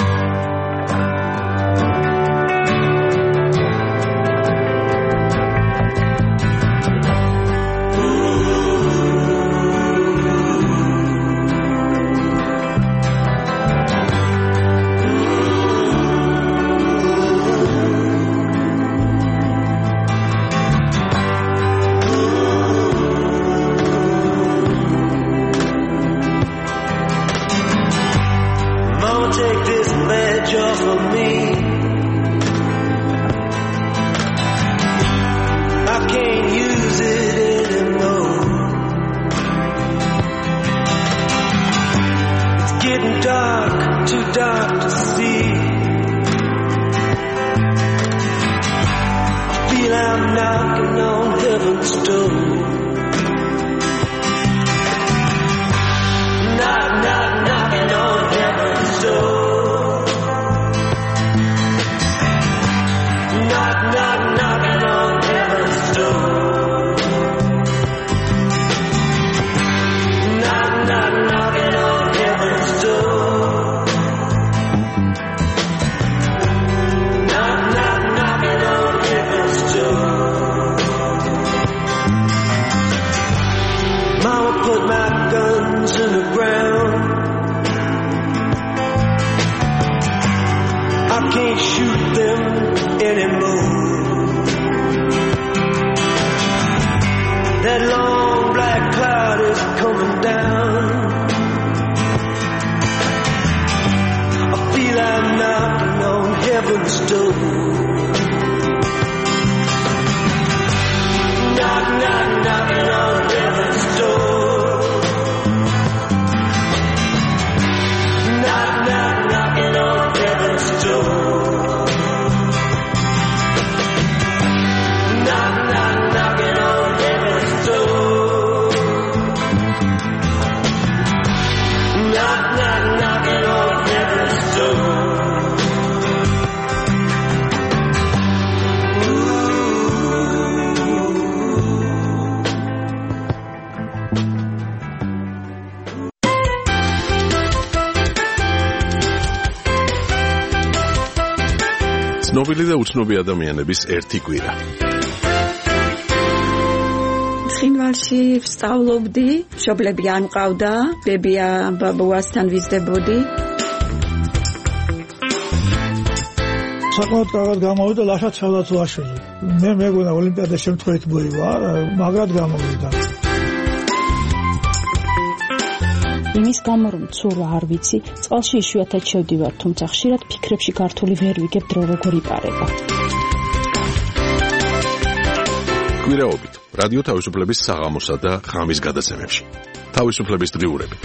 ცნობილი და უცნობი ადამიანების ერთი კვირა. ცხინვალში ვსწავლობდი, მშობლები არ მყავდა, ბებია ბაბუასთან ვიზრდებოდი. საკმაოდ კარგად გამოვიდა ლაშა ჩავდაცვაშვილი. მე მეგონა ოლიმპიადა შემთხვევით მოივა, მაგრად გამოვიდა. იმის გამო რომ ცურ არ ვიცი, წყალში იშვიათად შევდივარ, თუმცა ხშირად ფიქრებში გართული ვერ ვიგებ დრო როგორ იპარება. კვირაობით რადიო თავისუფლების საღამოსა და ღამის გადაცემებში. თავისუფლების დღიურები.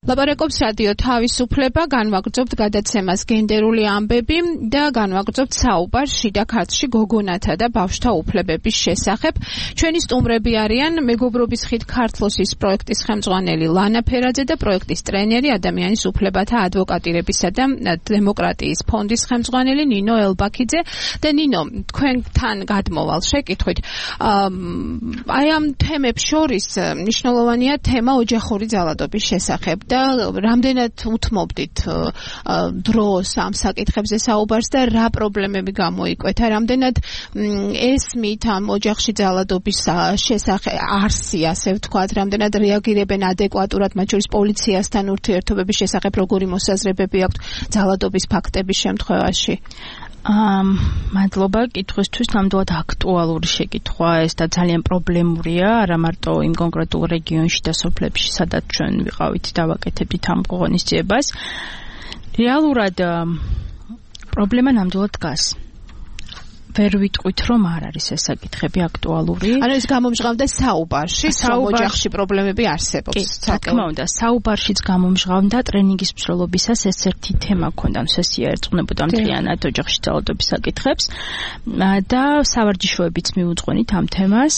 ლაპარაკობს რადიო თავისუფლება, განვაგრძობთ გადაცემას გენდერული ამბები და განვაგრძობთ საუბარს შიდა ქართლში გოგონათა და ბავშვთა უფლებების შესახებ. ჩვენი სტუმრები არიან მეგობრობის ხიდ ქართლოსის პროექტის ხელმძღვანელი ლანა ფერაძე და პროექტის ტრენერი ადამიანის უფლებათა ადვოკატირებისა და დემოკრატიის ფონდის ხელმძღვანელი ნინო ელბაქიძე და ნინო, თქვენთან გადმოვალ შეკითხვით. აი ამ თემებს შორის მნიშვნელოვანია თემა ოჯახური ძალადობის შესახებ და რამდენად უთმობდით დროს ამ საკითხებზე საუბარს და რა პრობლემები გამოიკვეთა, რამდენად ესმით ამ ოჯახში ძალადობის შესახებ არსი, ასე ვთქვათ, რამდენად რეაგირებენ ადეკვატურად, მათ შორის პოლიციასთან ურთიერთობების შესახებ როგორი მოსაზრებები აქვთ ძალადობის ფაქტების შემთხვევაში? ამ მადლობა კითხვისთვის, ნამდვილად აქტუალური შეკითხვა ეს და ძალიან პრობლემურია, არა მარტო იმ კონკრეტულ რეგიონში და სოფლებში, სადაც ჩვენ ვიყავით და ვაკეთებდით ამ ღონისძიებას. რეალურად პრობლემა ნამდვილად დგას. ვერ ვიტყვით, რომ არ არის ეს საკითხები აქტუალური. ანუ ეს გამომჟღავდა საუბარში, რომ ოჯახში პრობლემები არსებობს. კი, რა თქმა უნდა, საუბარშიც გამომჟღავდა ტრენინგის მსვლელობისას ეს ერთი თემა ქონდა, სესია ერწყმებოდა მთლიანად ოჯახში ძალადობის საკითხებს და სავარჯიშოებიც მიუძღვენით ამ თემას.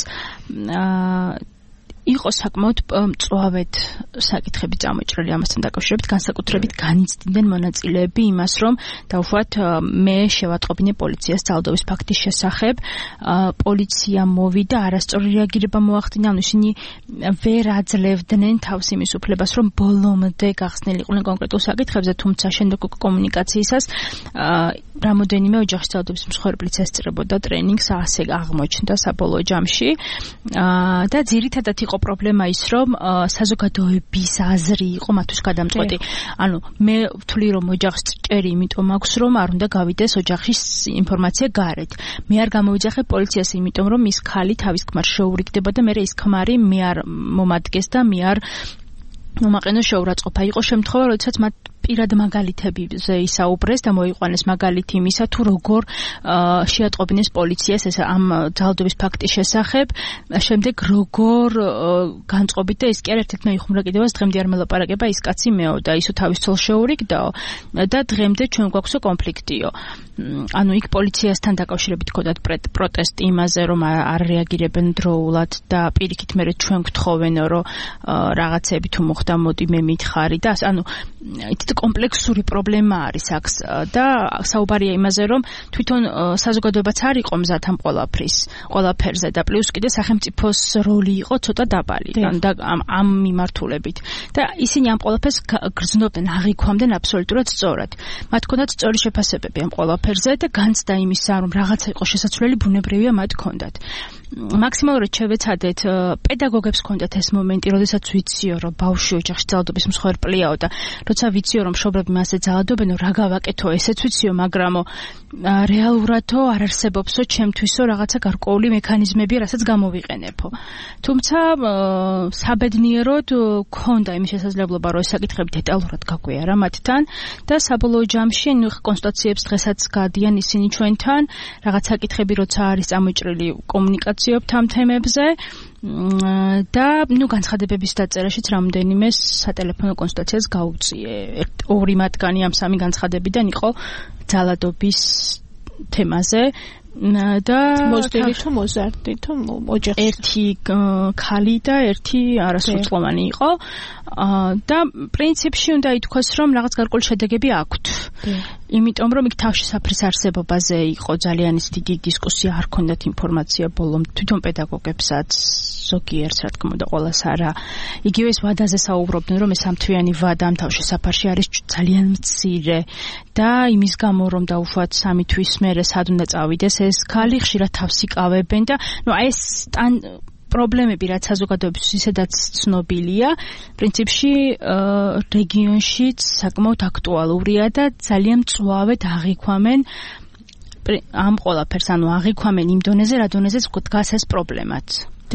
იყო საკმაოდ მწვავედ საკითხები წამოჭრილი ამასთან დაკავშირებით, განსაკუთრებით განიცდიდნენ მონაწილეები იმას, რომ დაუშვათ მე შევატყობინე პოლიციას ძალადობის ფაქტის შესახებ, პოლიცია მოვიდა, არასწორი რეაგირება მოახდინა, ანუ ისინი ვერ აძლევდნენ თავს იმის უფლებას, რომ ბოლომდე გახსნილიყვნენ კონკრეტულ საკითხებზე, თუმცა შემდეგ კომუნიკაციისას რამოდენიმე ოჯახში ძალადობის მსხვერპლიც ესწრებოდა ტრენინგს, ასე აღმოჩნდა საბოლოო ჯამში და ძირითადად იყო პრობლემა ის, რომ საზოგადოების აზრი იყო მათთვის გადამწყვეტი. ანუ მე ვთვლი, რომ ოჯახს ჭერი, იმიტომ აქვს, რომ არ უნდა გავიდეს ოჯახის ინფორმაცია გარეთ. მე არ გამოვიძახე პოლიციას, იმიტომ რომ ის ქალი თავის ქმარს შეურიგდება და მე ის ქმარი მე არ მომადგეს და მე არ მომაყენო შეურაცხყოფა. იყო შემთხვევა, როდესაც მათ პირად მაგალითებზე ისაუბრეს და მოიყვანეს მაგალითი იმისა, თუ როგორ შეატყობინეს პოლიციას ეს ამ ძალადობის ფაქტის შესახებ, შემდეგ როგორ განწყობით და ის კი არ ერთ-ერთ მეიხუმრა კიდევაც დღემდე არ მელაპარაკება, ის კაცი მეო და ისო თავის ცოლს შეურიგდაო და დღემდე ჩვენ გვაქვსო კონფლიქტიო. ანუ იქ პოლიციასთან დაკავშირებით ქონდათ პროტესტი იმაზე, რომ არ რეაგირებენ დროულად და პირიქით მერე ჩვენ გთხოვენო, რომ რაღაცები თუ მოხდა, მოდი მე მითხარი და ანუ კომპლექსური პრობლემა არის აქ და საუბარია იმაზე, რომ თვითონ საზოგადოებაც არ იყო მზად ამ ყველაფრის, ყველაფერზე და პლუს კიდე სახელმწიფოს როლი იყო ცოტა დაბალი და ამ მიმართულებით. და ისინი ამ ყველაფერს გრძნობდნენ, აღიქვამდნენ აბსოლუტურად სწორად. მათ ჰქონდათ სწორი შეფასებები ამ ყველაფერზე და განცდა იმისა, რომ რაღაცა იყო შესაძლებელი, ბუნებრივია მათ ჰქონდათ. მაქსიმალურად შევეცადეთ, პედაგოგებს ჰქონდათ ეს მომენტი, როდესაც ვიციო, რომ ბავშვი ოჯახში ძალადობის მსხვერპლიაო და როცა ვიციო, რომ მშობლები მასე ძალადობენო, რა გავაკეთო, ესეც ვიციო, მაგრამო რეალურადო არ არსებობსო ჩემთვისო რაღაცა გარკვეული მექანიზმები, რასაც გამოვიყენებო. თუმცა საბედნიეროდ ქონდა იმის შესაძლებლობა, რომ ეს საკითხები დეტალურად გაგვიარა მათთან და საბოლოო ჯამში ნუ კონსტიტუციებს დღესაც გადიან ისინი ჩვენთან, რაღაც საკითხები როცა არის წამოჭრილი კომუნიკაციობთ ამ თემებზე და ნუ განცხადებების დაწერაშიც რამდენიმე სატელეფონო კონსულტაციას გაუწიე. ორი მათგანი ამ სამი განცხადებიდან იყო ძალადობის თემაზე და მოსდევი თუ მოზარდი თუ ოჯახი ერთი ქალი და ერთი არასრულწლოვანი იყო და პრინციპში უნდა ითქვას, რომ რაღაც გარკვეული შედეგები აქვთ. იმიტომ რომ იქ თავში საფრის არსებობაზე იყო ძალიან დიდი დისკუსია, არ ქონდათ ინფორმაცია ბოლომდე თვითონ პედაგოგებსაც ზოგიერთს რა თქმა უნდა ყოველას არა. იგივე ეს ვადაზე საუბრობდნენ, რომ ეს ამთვიანი ვადა ამ თავში საფარში არის ძალიან მცირე და იმის გამო რომ დაუშვათ სამი თვის მერე სად უნდა წავიდეს ეს ქალი, ხშირად თავს იკავებენ და ნუ აი ეს პრობლემები რაც საზოგადოებისთვის ისედაც ცნობილია, პრინციპში რეგიონშიც საკმაოდ აქტუალურია და ძალიან მწვავედ აღიქვამენ ამ ყველაფერს, ანუ აღიქვამენ იმ დონეზე, რა დონეზეც დგას ეს პრობლემაც.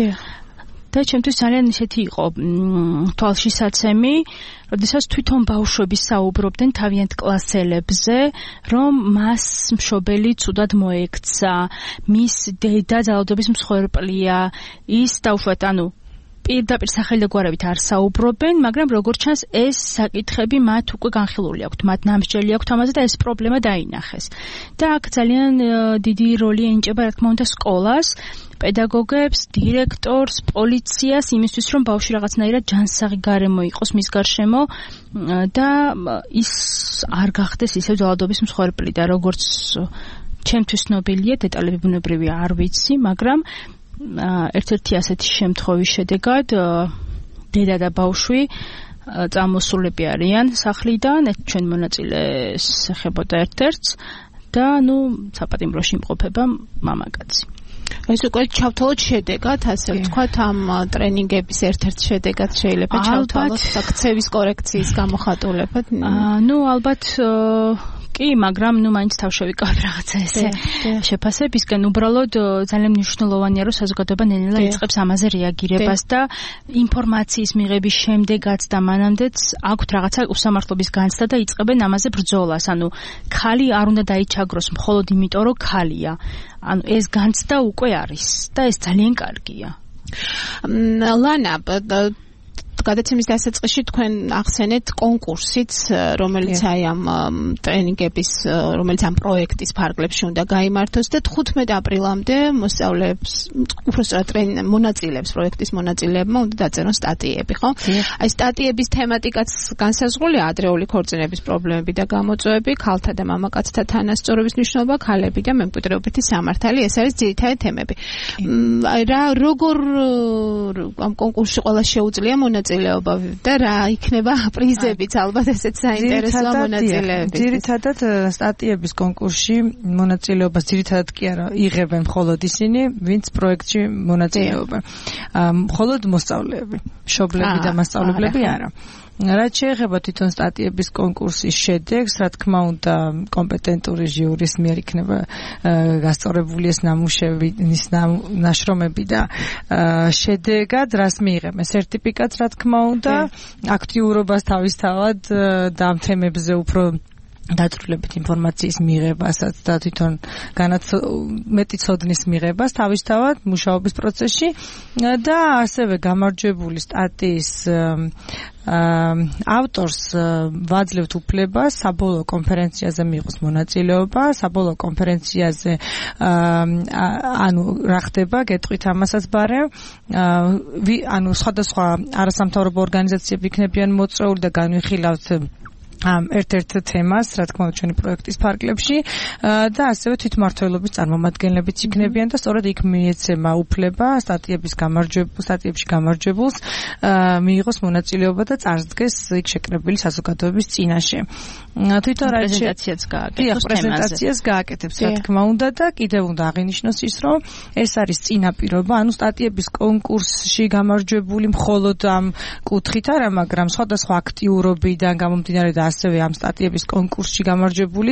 და ჩემთვის ძალიან ისეთი იყო თვალშისაცემი, როდესაც თვითონ ბავშვები საუბრობდნენ თავიანთ კლასელებზე, რომ მას მშობელი ცუდად მოექცა, მის დედა ძალადობის მსხვერპლია, ის დაუშვათ, ანუ პირდაპირ სახელი და გვარებით არ საუბრობენ, მაგრამ როგორც ჩანს ეს საკითხები მათ უკვე განხილული აქვთ, მათ ნამსჯელი აქვთ ამაზე და ეს პრობლემა დაინახეს. და აქ ძალიან დიდი როლი ენიჭება რა თქმა უნდა სკოლას, პედაგოგებს, დირექტორს, პოლიციას იმისთვის რომ ბავშვი რაღაცნაირად ჯანსაღი გარემო იყოს მის გარშემო და ის არ გახდეს ისევ ძალადობის მსხვერპლი და როგორც ჩემთვის ცნობილია, დეტალები ბუნებრივია არ ვიცი, მაგრამ ერთ-ერთი ასეთი შემთხვევის შედეგად დედა და ბავშვი წამოსულები არიან სახლიდან, ჩვენ მონაწილეს ეხებოდა ერთ-ერთს და ნუ საპატიმროში იმყოფება მამაკაცი. ეს უკვე ჩავთვალოთ შედეგად, ასე ვთქვათ, ამ ტრენინგების ერთ-ერთ შედეგად შეიძლება ჩავთვალოთ საქცევის კორექციის გამოხატულებად. ნუ ალბათ კი, მაგრამ ნუ მაინც თავშევიკავებ რაღაცა ესე შეფასებისგან. უბრალოდ ძალიან მნიშვნელოვანია, რომ საზოგადოება ნელ-ნელა იწყებს ამაზე რეაგირებას და ინფორმაციის მიღების შემდეგაც და მანამდეც აქვთ რაღაცა უსამართლობის განცდა და იწყებენ ამაზე ბრძოლას. ანუ ქალი არ უნდა დაიჩაგროს მხოლოდ იმიტომ, რომ ქალია. ანუ ეს განცდა უკვე არის და ეს ძალიან კარგია. ლანა, გადაცემის დასაწყისში თქვენ ახსენეთ კონკურსიც, რომელიც აი ამ ტრენინგების, რომელიც ამ პროექტის ფარგლებში უნდა გაიმართოს და თხუთმეტ აპრილამდე მოსწავლეებს, უბრალოდ მონაწილეებს, პროექტის მონაწილეებმა უნდა დაწერონ სტატიები, ხო? აი სტატიების თემატიკაც განსაზღვრულია ადრეული ქორწინების პრობლემები და გამოწვევები, ქალთა და მამაკაცთა თანასწორობის მნიშვნელობა, ქალები და მემკვიდრეობითი სამართალი, ეს არის ძირითადი თემები. აი რა როგორ ამ კონკურსში ყველა შეუძლია მონაწილეობა და რა იქნება პრიზებიც ალბათ ესეც საინტერესოა მონაწილეებისთვის. ძირითადად სტატიების კონკურსში მონაწილეობას ძირითადად კი არა იღებენ მხოლოდ ისინი, ვინც პროექტში მონაწილეობენ. მხოლოდ მოსწავლეები, მშობლები და მასწავლებლები არა. რაც შეეხება თვითონ სტატიების კონკურსის შედეგს, რა თქმა უნდა, კომპეტენტური ჟიურის მიერ იქნება გასწორებული ეს ნამუშევრი, ის ნაშრომები და შედეგად რას მიიღებენ? სერტიფიკატს, რა თქმა უნდა, აქტიურობას თავისთავად და ამ თემებზე უფრო დაწვრილებით ინფორმაციის მიღებასაც და თვითონ მეტი ცოდნის მიღებას თავისთავად მუშაობის პროცესში და ასევე გამარჯვებული სტატიის ავტორს ვაძლევთ უფლებას საბოლოო კონფერენციაზე მიიღოს მონაწილეობა, საბოლოო კონფერენციაზე ანუ რა ხდება, გეტყვით ამასაც ბარემ, ანუ სხვადასხვა არასამთავრობო ორგანიზაციები იქნებიან მოწვეული და განვიხილავთ ამ ერთ-ერთ თემას, რა თქმა უნდა, ჩვენი პროექტის ფარგლებში და ასევე თვითმმართველობის წარმომადგენლებიც იქნებიან და სწორედ იქ მიეცემა უფლება სტატიების გამარჯვებულს, სტატიებში გამარჯვებულს მიიღოს მონაწილეობა და წარსდგეს იქ შეკრებილი საზოგადოების წინაშე. თვითონ პრეზენტაციაც გააკეთებს, პრეზენტაციას გააკეთებს, რა თქმა უნდა და კიდევ უნდა აღინიშნოს ის, რომ ეს არის წინაპირობა, ანუ სტატიების კონკურსში გამარჯვებული მხოლოდ ამ კუთხით არა, მაგრამ სხვადასხვა აქტიურობიდან გამომდინარე და ასევე ამ სტატიების კონკურსში გამარჯვებული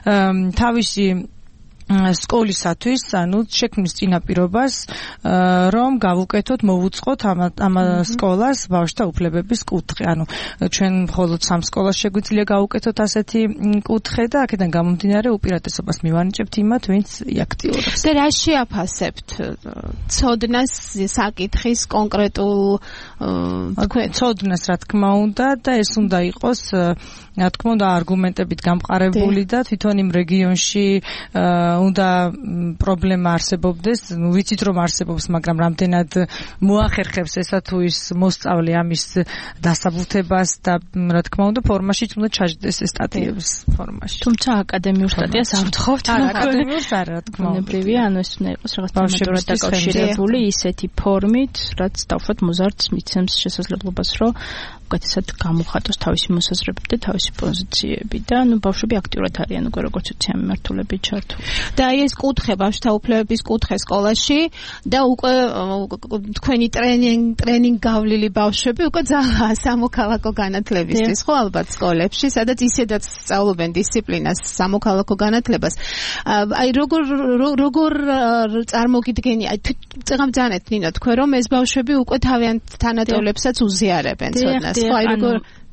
თავისი სკოლისათვის, ანუ შექმნის წინაპირობას, რომ გავუკეთოთ, მოვუწყოთ ამ სკოლას ბავშვთა უფლებების კუთხე. ანუ ჩვენ მხოლოდ სამ სკოლას შეგვიძლია გავუკეთოთ ასეთი კუთხე და აქედან გამომდინარე უპირატესობას მივანიჭებთ იმათ, ვინც აქტიურობს. და რა შეაფასებთ? ცოდნას, საკითხის კონკრეტულ თქვენ ცოდნას, რა თქმა უნდა, და ეს უნდა იყოს, რა თქმა უნდა, არგუმენტებით გამყარებული და თვითონ იმ რეგიონში უნდა პრობლემა არსებობდეს, ნუ ვიცით რომ არსებობს, მაგრამ რამდენად მოახერხებს ესა თუ ის მოსწავლე ამის დასაბუთებას და რა თქმა უნდა ფორმაშიც უნდა ჩაჯდეს ეს სტატიების ფორმაში. თუმცა აკადემიურ სტატიას არ ვთხოვთ, აკადემიურს არა, რა თქმა უნდა. ბუნებრივია, ანუ ეს უნდა იყოს რაღაც თემატურად დაკავშირებული ისეთი ფორმით, რაც დავშვათ მოზარდს მიცემს შესაძლებლობას, რომ უკეთესად გამოხატოს თავისი მოსაზრებები და თავისი პოზიციები და ნუ ბავშვები აქტიურად არიან უკვე როგორც ვიცი ამ მიმართულებით ჩართული. და აი ეს კუთხე ბავშვთა უფლებების კუთხე სკოლაში და უკვე თქვენი ტრენინგ ტრენინგ გავლილი ბავშვები უკვე ძალიან სამოქალაქო განათლებისთვის ხო ალბათ სკოლებში, სადაც ისედაც სწავლობენ დისციპლინას, სამოქალაქო განათლებას. აი როგორ როგორ წარმოგიდგენი, აი წეგამძანეთ ნინო თქვენ რომ ეს ბავშვები უკვე თავიანთ თანატოლებსაც უზიარებენ ცოდნას.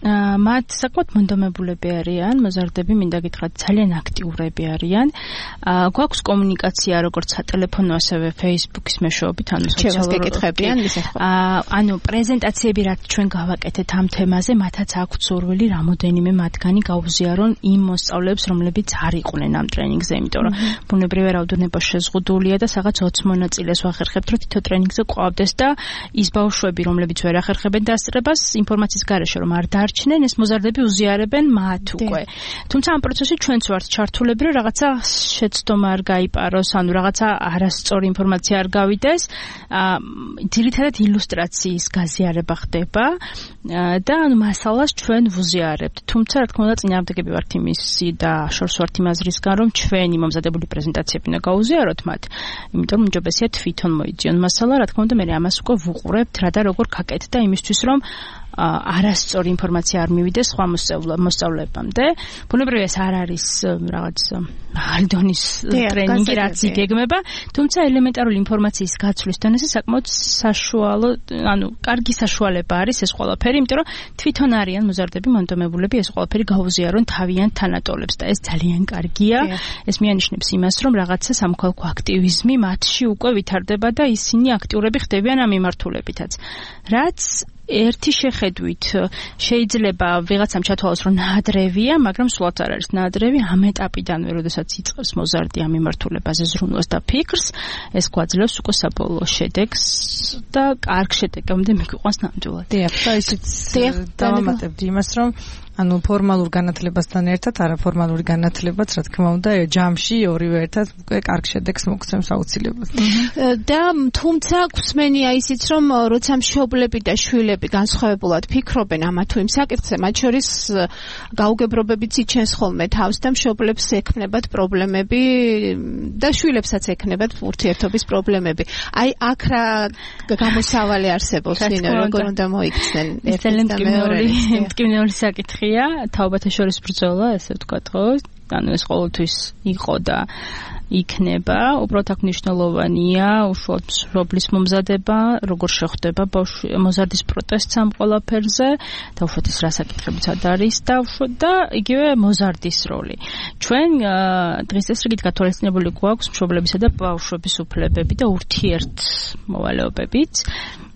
მათ საკმაოდ მონდომებულები არიან, მოზარდები, მინდა გითხრათ, ძალიან აქტიურები არიან. გვაქვს კომუნიკაცია როგორც სატელეფონო, ასევე Facebook-ის მეშვეობით, ანუ სოციალურ გეკითხებიან ანუ პრეზენტაციები რაც ჩვენ გავაკეთეთ ამ თემაზე, მათაც აქვს სურვილი რამოდენიმე მათგანი გაუზიარონ იმ მოსწავლეებს, რომლებიც არ იყვნენ ამ ტრენინგზე, იმიტომ რომ ბუნებრივი რაოდენობა შეზღუდულია და რაღაც ოცი მონაწილეს ვახერხებთ, რომ თითო ტრენინგზე ყვავდეს და ის ბავშვები, რომლებიც ვერ ახერხებენ დასწრებას, ინფორმაციის გარეშე რომ არ დარჩნენ, ეს მოზარდები უზიარებენ მათ უკვე. თუმცა ამ პროცესში ჩვენც ვართ ჩართულები, რომ რაღაცა შეცდომა არ გაიპაროს, ანუ რაღაცა არასწორი ინფორმაცია არ გავიდეს. ძირითადად ილუსტრაციის გაზიარება ხდება და ანუ მასალას ჩვენ ვუზიარებთ. თუმცა რა თქმა უნდა წინააღმდეგები ვართ იმისი და შორს ვართ იმ აზრისგან, რომ ჩვენი მომზადებული პრეზენტაციები უნდა გაუზიაროთ მათ, იმიტომ რომ ჯობესია თვითონ მოიძიონ მასალა, რა თქმა უნდა მე ამას უკვე ვუყურებთ რა და როგორ გაკეთდა იმისთვის რომ არასწორი ინფორმაცია არ მივიდეს სხვა მოსწავლეებამდე. ბუნებრივია ეს არ არის რაღაც მაღალი დონის ტრენინგი, რაც იგეგმება, თუმცა ელემენტარული ინფორმაციის გაცვლის დონეზე საკმაოდ საშუალო, ანუ კარგი საშუალება არის ეს ყველაფერი, იმიტომ რომ თვითონ არიან მოზარდები, მონდომებულები ეს ყველაფერი გაუზიარონ თავიანთ თანატოლებს და ეს ძალიან კარგია. ეს მიანიშნებს იმას, რომ რაღაცა სამოქალაქო აქტივიზმი მათში უკვე ვითარდება და ისინი აქტიურები ხდებიან ამ მიმართულებითაც. რაც ერთი შეხედვით შეიძლება ვიღაცამ ჩათვალოს, რომ ნაადრევია, მაგრამ სულაც არ არის ნაადრევი ამ ეტაპიდანვე, როდესაც იწყებს მოზარდი ამ მიმართულებაზე ზრუნვას და ფიქრს, ეს გვაძლევს უკვე საბოლოო შედეგს და კარგ შედეგამდე მიგვიყვანს ნამდვილად. დიახ, და ისიც დავამატებდი იმას, რომ ანუ ფორმალურ განათლებასთან ერთად არაფორმალური განათლებაც, რა თქმა უნდა, ჯამში ორივე ერთად უკვე კარგ შედეგს მოგცემს აუცილებლად. და თუმცა გვსმენია ისიც, რომ როცა მშობლები და შვილები განსხვავებულად ფიქრობენ ამა თუ იმ საკითხზე, მათ შორის გაუგებრობებიც იჩენს ხოლმე თავს და მშობლებს ექმნებათ პრობლემები და შვილებსაც ექმნებათ ურთიერთობის პრობლემები. აი აქ რა გამოსავალი არსებობს, ვინო როგორ უნდა მოიქცნენ ერთის და მეორეს. მტკივნეული საკითხი თაობათა შორის ბრძოლა, ესე ვთქვათ, ხო? ანუ ეს ყოველთვის იყო და იქნება, უბრალოდ აქ მნიშვნელოვანია უშუალოდ მშობლის მომზადება, როგორ შეხვდება მოზარდის პროტესტს ამ ყველაფერზე და უშუალოდ ის რა საკითხებიცად არის და უშუალოდ და იგივე მოზარდის როლი. ჩვენ დღეს წესრიგით გათვალისწინებული გვაქვს მშობლებისა და ბავშვების უფლებები და ურთიერთმოვალეობებიც.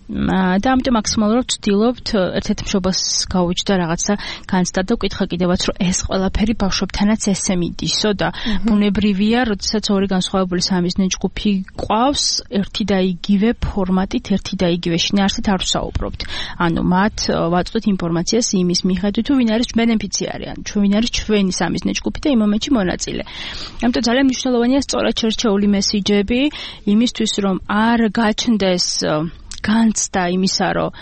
და ამიტომ მაქსიმალურად ვცდილობთ ერთ-ერთ მშობელს გავუჯდა რაღაცა განცდა და ვკითხა კიდევაც, რომ ეს ყველაფერი ბავშვებთანაც ესე მიდისო და ბუნებრივია, როდესაც ორი განსხვავებული სამიზნე ჯგუფი ყავს, ერთი და იგივე ფორმატით, ერთი და იგივე შინაარსით არ ვსაუბრობთ. ანუ მათ ვაწვდით ინფორმაციას იმის მიხედვით, თუ ვინ არის ბენეფიციარი, ან ვინ არის ჩვენი სამიზნე ჯგუფი და იმ მომენტში მონაწილე. ამიტომ ძალიან მნიშვნელოვანია სწორად შერჩეული მესიჯები იმისთვის, რომ არ გაჩნდეს განცდა იმისა, რომ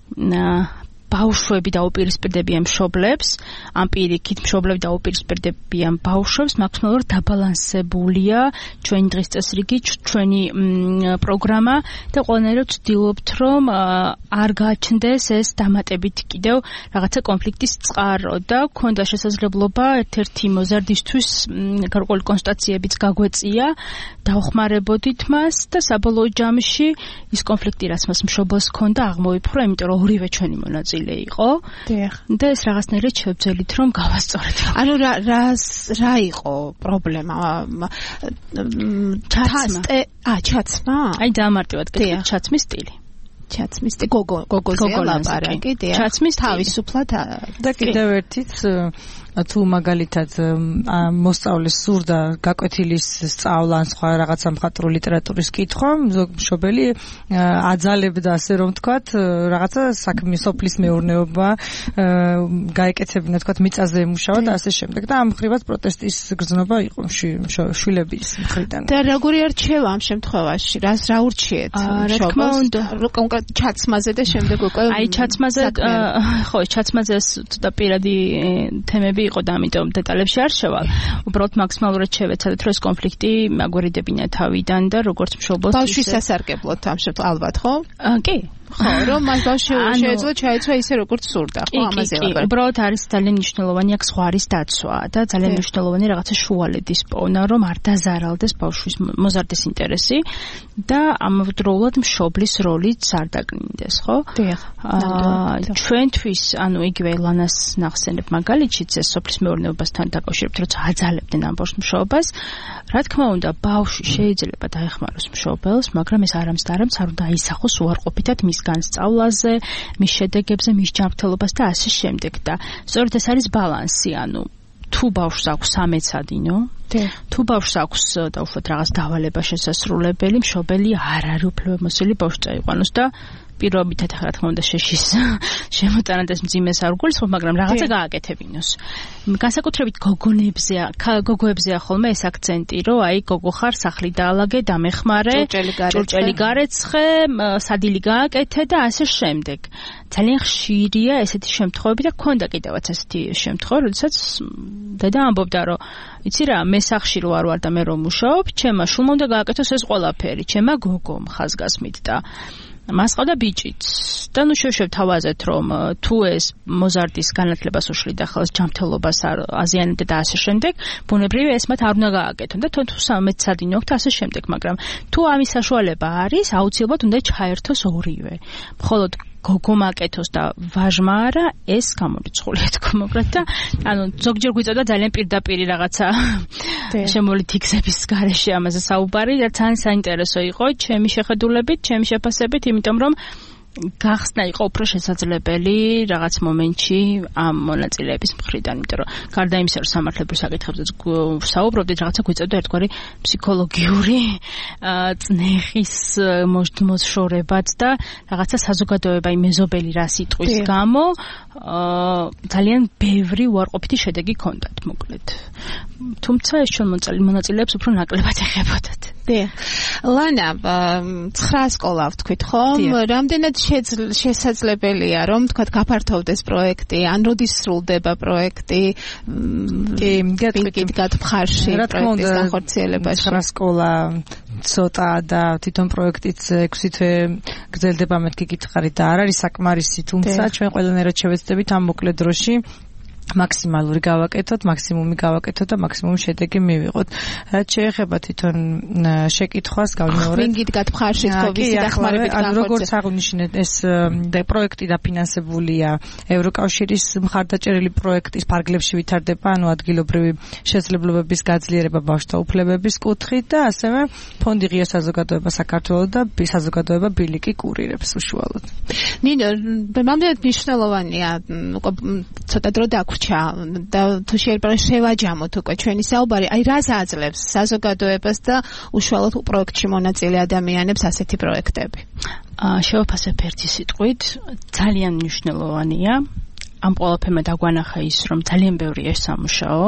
ბავშვები დაუპირისპირდებიან მშობლებს, ამ პირიქით მშობლები დაუპირისპირდებიან ბავშვებს, მაქსიმალურად დაბალანსებულია ჩვენი დღის წესრიგი, ჩვენი პროგრამა და ყველანაირად ვცდილობთ, რომ არ გაჩნდეს ეს დამატებით კიდევ რაღაცა კონფლიქტის წყარო და გქონდა შესაძლებლობა ერთ-ერთი მოზარდისთვის გარკვეული კონსტატაციებიც გაგვეწია, დავხმარებოდით მას და საბოლოო ჯამში ის კონფლიქტი, რაც მას მშობელს ჰქონდა, აღმოიფხვრა, იმიტომ რომ ორივე ჩვენი მონაწილე იყო. დიახ. და ეს რაღაცნაირად შევძელით, რომ გავასწორეთ. ანუ რა რა რა იყო პრობლემა? ჩაცმა. ა, ჩაცმა? აი დაამარტივად გეტყვით, ჩაცმის სტილი. ჩაცმის სტილი. გოგო გოგოზე ლაპარაკი, დიახ. ჩაცმის თავისუფლად და კიდევ ერთიც თუ მაგალითად მოსწავლის სურდა გაკვეთილის სწავლა ან სხვა რაღაცა მხატვრული ლიტერატურის კითხვა, მშობელი აძალებდა, ასე რომ ვთქვათ, რაღაცა საქმე სოფლის მეურნეობა გაეკეთებინა, ვთქვათ, მიწაზე ემუშავა და ასე შემდეგ. და ამ მხრივაც პროტესტის გრძნობა იყო შვილების მხრიდან. და როგორი არჩევა ამ შემთხვევაში? რას რა ურჩიეთ? რა თქმა უნდა, კონკრეტ ჩაცმაზე და შემდეგ უკვე აი ჩაცმაზე, ხო, ჩაცმაზე ცოტა პირადი თემები იყო და ამიტომ დეტალებში არ შევალ. უბრალოდ მაქსიმალურად შევეცადეთ, რომ ეს კონფლიქტი მაგვერიდებინა თავიდან და როგორც მშობელს ბავშვის სასარგებლოდ ამ შემთხვევაში ალბათ, ხო? კი. ხო, რომ მას ბავშვი შეეძლო ჩაეცვა ისე როგორც სურდა, ხო, ამაზე ლაპარაკი. უბრალოდ არის ძალიან მნიშვნელოვანი აქ ზღვარის დაცვა და ძალიან მნიშვნელოვანი რაღაცა შუალედის პოვნა, რომ არ დაზარალდეს ბავშვის მოზარდის ინტერესი და ამავდროულად მშობლის როლიც არ დაკნინდეს, ხო? დიახ. ჩვენთვის, ანუ იგივე ლანას ნახსენებ მაგალითშიც ეს სოფლის მეურნეობასთან დაკავშირებით, როცა აძალებდნენ ამ ბავშვს მშობელს, რა თქმა უნდა, ბავშვი შეიძლება დაეხმაროს მშობელს, მაგრამ ეს არამსდარემს არ უნდა აისახოს უარყოფითად მის განსწავლაზე, მის შედეგებზე, მის ჯანმრთელობას და ასე შემდეგ და სწორედ ეს არის ბალანსი, ანუ თუ ბავშვს აქვს სამეცადინო, თუ ბავშვს აქვს დაუშვათ რაღაც დავალება შესასრულებელი, მშობელი არ არის უფლებამოსილი ბავშვს წაიყვანოს და პირობითად რა თქმა უნდა შეშის შემოტანა და მძიმეს არ გულისხმობ, მაგრამ რაღაცა გააკეთებინოს. განსაკუთრებით გოგონებზე, გოგოებზეა ხოლმე ეს აქცენტი, რომ აი გოგო ხარ, სახლი დაალაგე, დამეხმარე, ჭურჭელი გარეცხე, სადილი გააკეთე და ასე შემდეგ. ძალიან ხშირია ესეთი შემთხვევები და გქონდა კიდევაც ესეთი შემთხვევა, როდესაც დედა ამბობდა, რომ იცი რა, მე სახლში რო არ ვარ და მე რომ მუშაობ, ჩემმა შულმა უნდა გააკეთოს ეს ყველაფერი, ჩემმა გოგომ ხაზგასმით და მას ყავდა ბიჭიც და ნუ შევშევ თავაზეთ რომ თუ ეს მოზარდის განათლებას უშლიდა ხელს ჯანმრთელობას აზიანებდა და ასე შემდეგ ბუნებრივია ეს მათ არ უნდა გააკეთონ და თუ სამეცადინო აქვს ასე შემდეგ მაგრამ თუ ამის საშუალება არის აუცილებლად უნდა ჩაერთოს ორივე მხოლოდ გოგომ აკეთოს და ვაჟმა არა ეს გამორიცხულია თქო მოგრად და ანუ ზოგჯერ გვიწოდა ძალიან პირდაპირი რაღაცა შემოვლით იქსების გარეშე ამაზე საუბარი და თან საინტერესო იყო ჩემი შეხედულებით ჩემი შეფასებით იმიტომ რომ გახსნა იყო უფრო შესაძლებელი რაღაც მომენტში ამ მონაწილეების მხრიდან, იმიტომ რომ გარდა იმისა, რომ სამართლებრივ საკითხებზე საუბრობდით, რაღაცა გვიწევდა ერთგვარი ფსიქოლოგიური წნეხის მოშორებაც და რაღაცა საზოგადოება იმ მეზობელი რა სიტყვის გამო ძალიან ბევრი უარყოფითი შედეგი ჰქონდათ, მოკლედ. თუმცა ეს ჩვენ მონაწილეებს უფრო ნაკლებად ეხებოდათ. დიახ. ლანა, ცხრა სკოლა ვთქვით, ხომ? რამდენად შესაძლებელია რომ თქვა გაფართოვდეს პროექტი, ან როდის სრულდება პროექტი? კი, გეტყვით მხარში პროექტის განხორციელებაში. ცხრა სკოლა ცოტა და თვითონ პროექტიც ექვსი თვე გრძელდება, მეთქი გითხარით და არ არის საკმარისი, თუმცა ჩვენ ყველანაირად შევეცდებით ამ მოკლე დროში მაქსიმალური გავაკეთოთ, მაქსიმუმი გავაკეთოთ და მაქსიმუმ შედეგი მივიღოთ. რაც შეეხება თვითონ შეკითხვას, გავიმეორებ. ვინ გიდგათ მხარში თქო ვისი დახმარებით განხორციელება. როგორც აღნიშნეთ, ეს პროექტი დაფინანსებულია ევროკავშირის მხარდაჭერილი პროექტის ფარგლებში ვითარდება, ანუ ადგილობრივი შესაძლებლობების გაძლიერება ბავშვთა უფლებების კუთხით და ასევე ფონდი ღია საზოგადოება საქართველოს და საზოგადოება ბილიკი კურირებს უშუალოდ. ნინო, რამდენად მნიშვნელოვანია უკვე ცოტა დრო დაგვ და თუ შეიძლება შევაჯამოთ უკვე ჩვენი საუბარი, აი რას აძლევს საზოგადოებას და უშუალოდ პროექტში მონაწილე ადამიანებს ასეთი პროექტები? შევაფასებ ერთი სიტყვით, ძალიან მნიშვნელოვანია. ამ ყველაფერმა დაგვანახა ის, რომ ძალიან ბევრია სამუშაო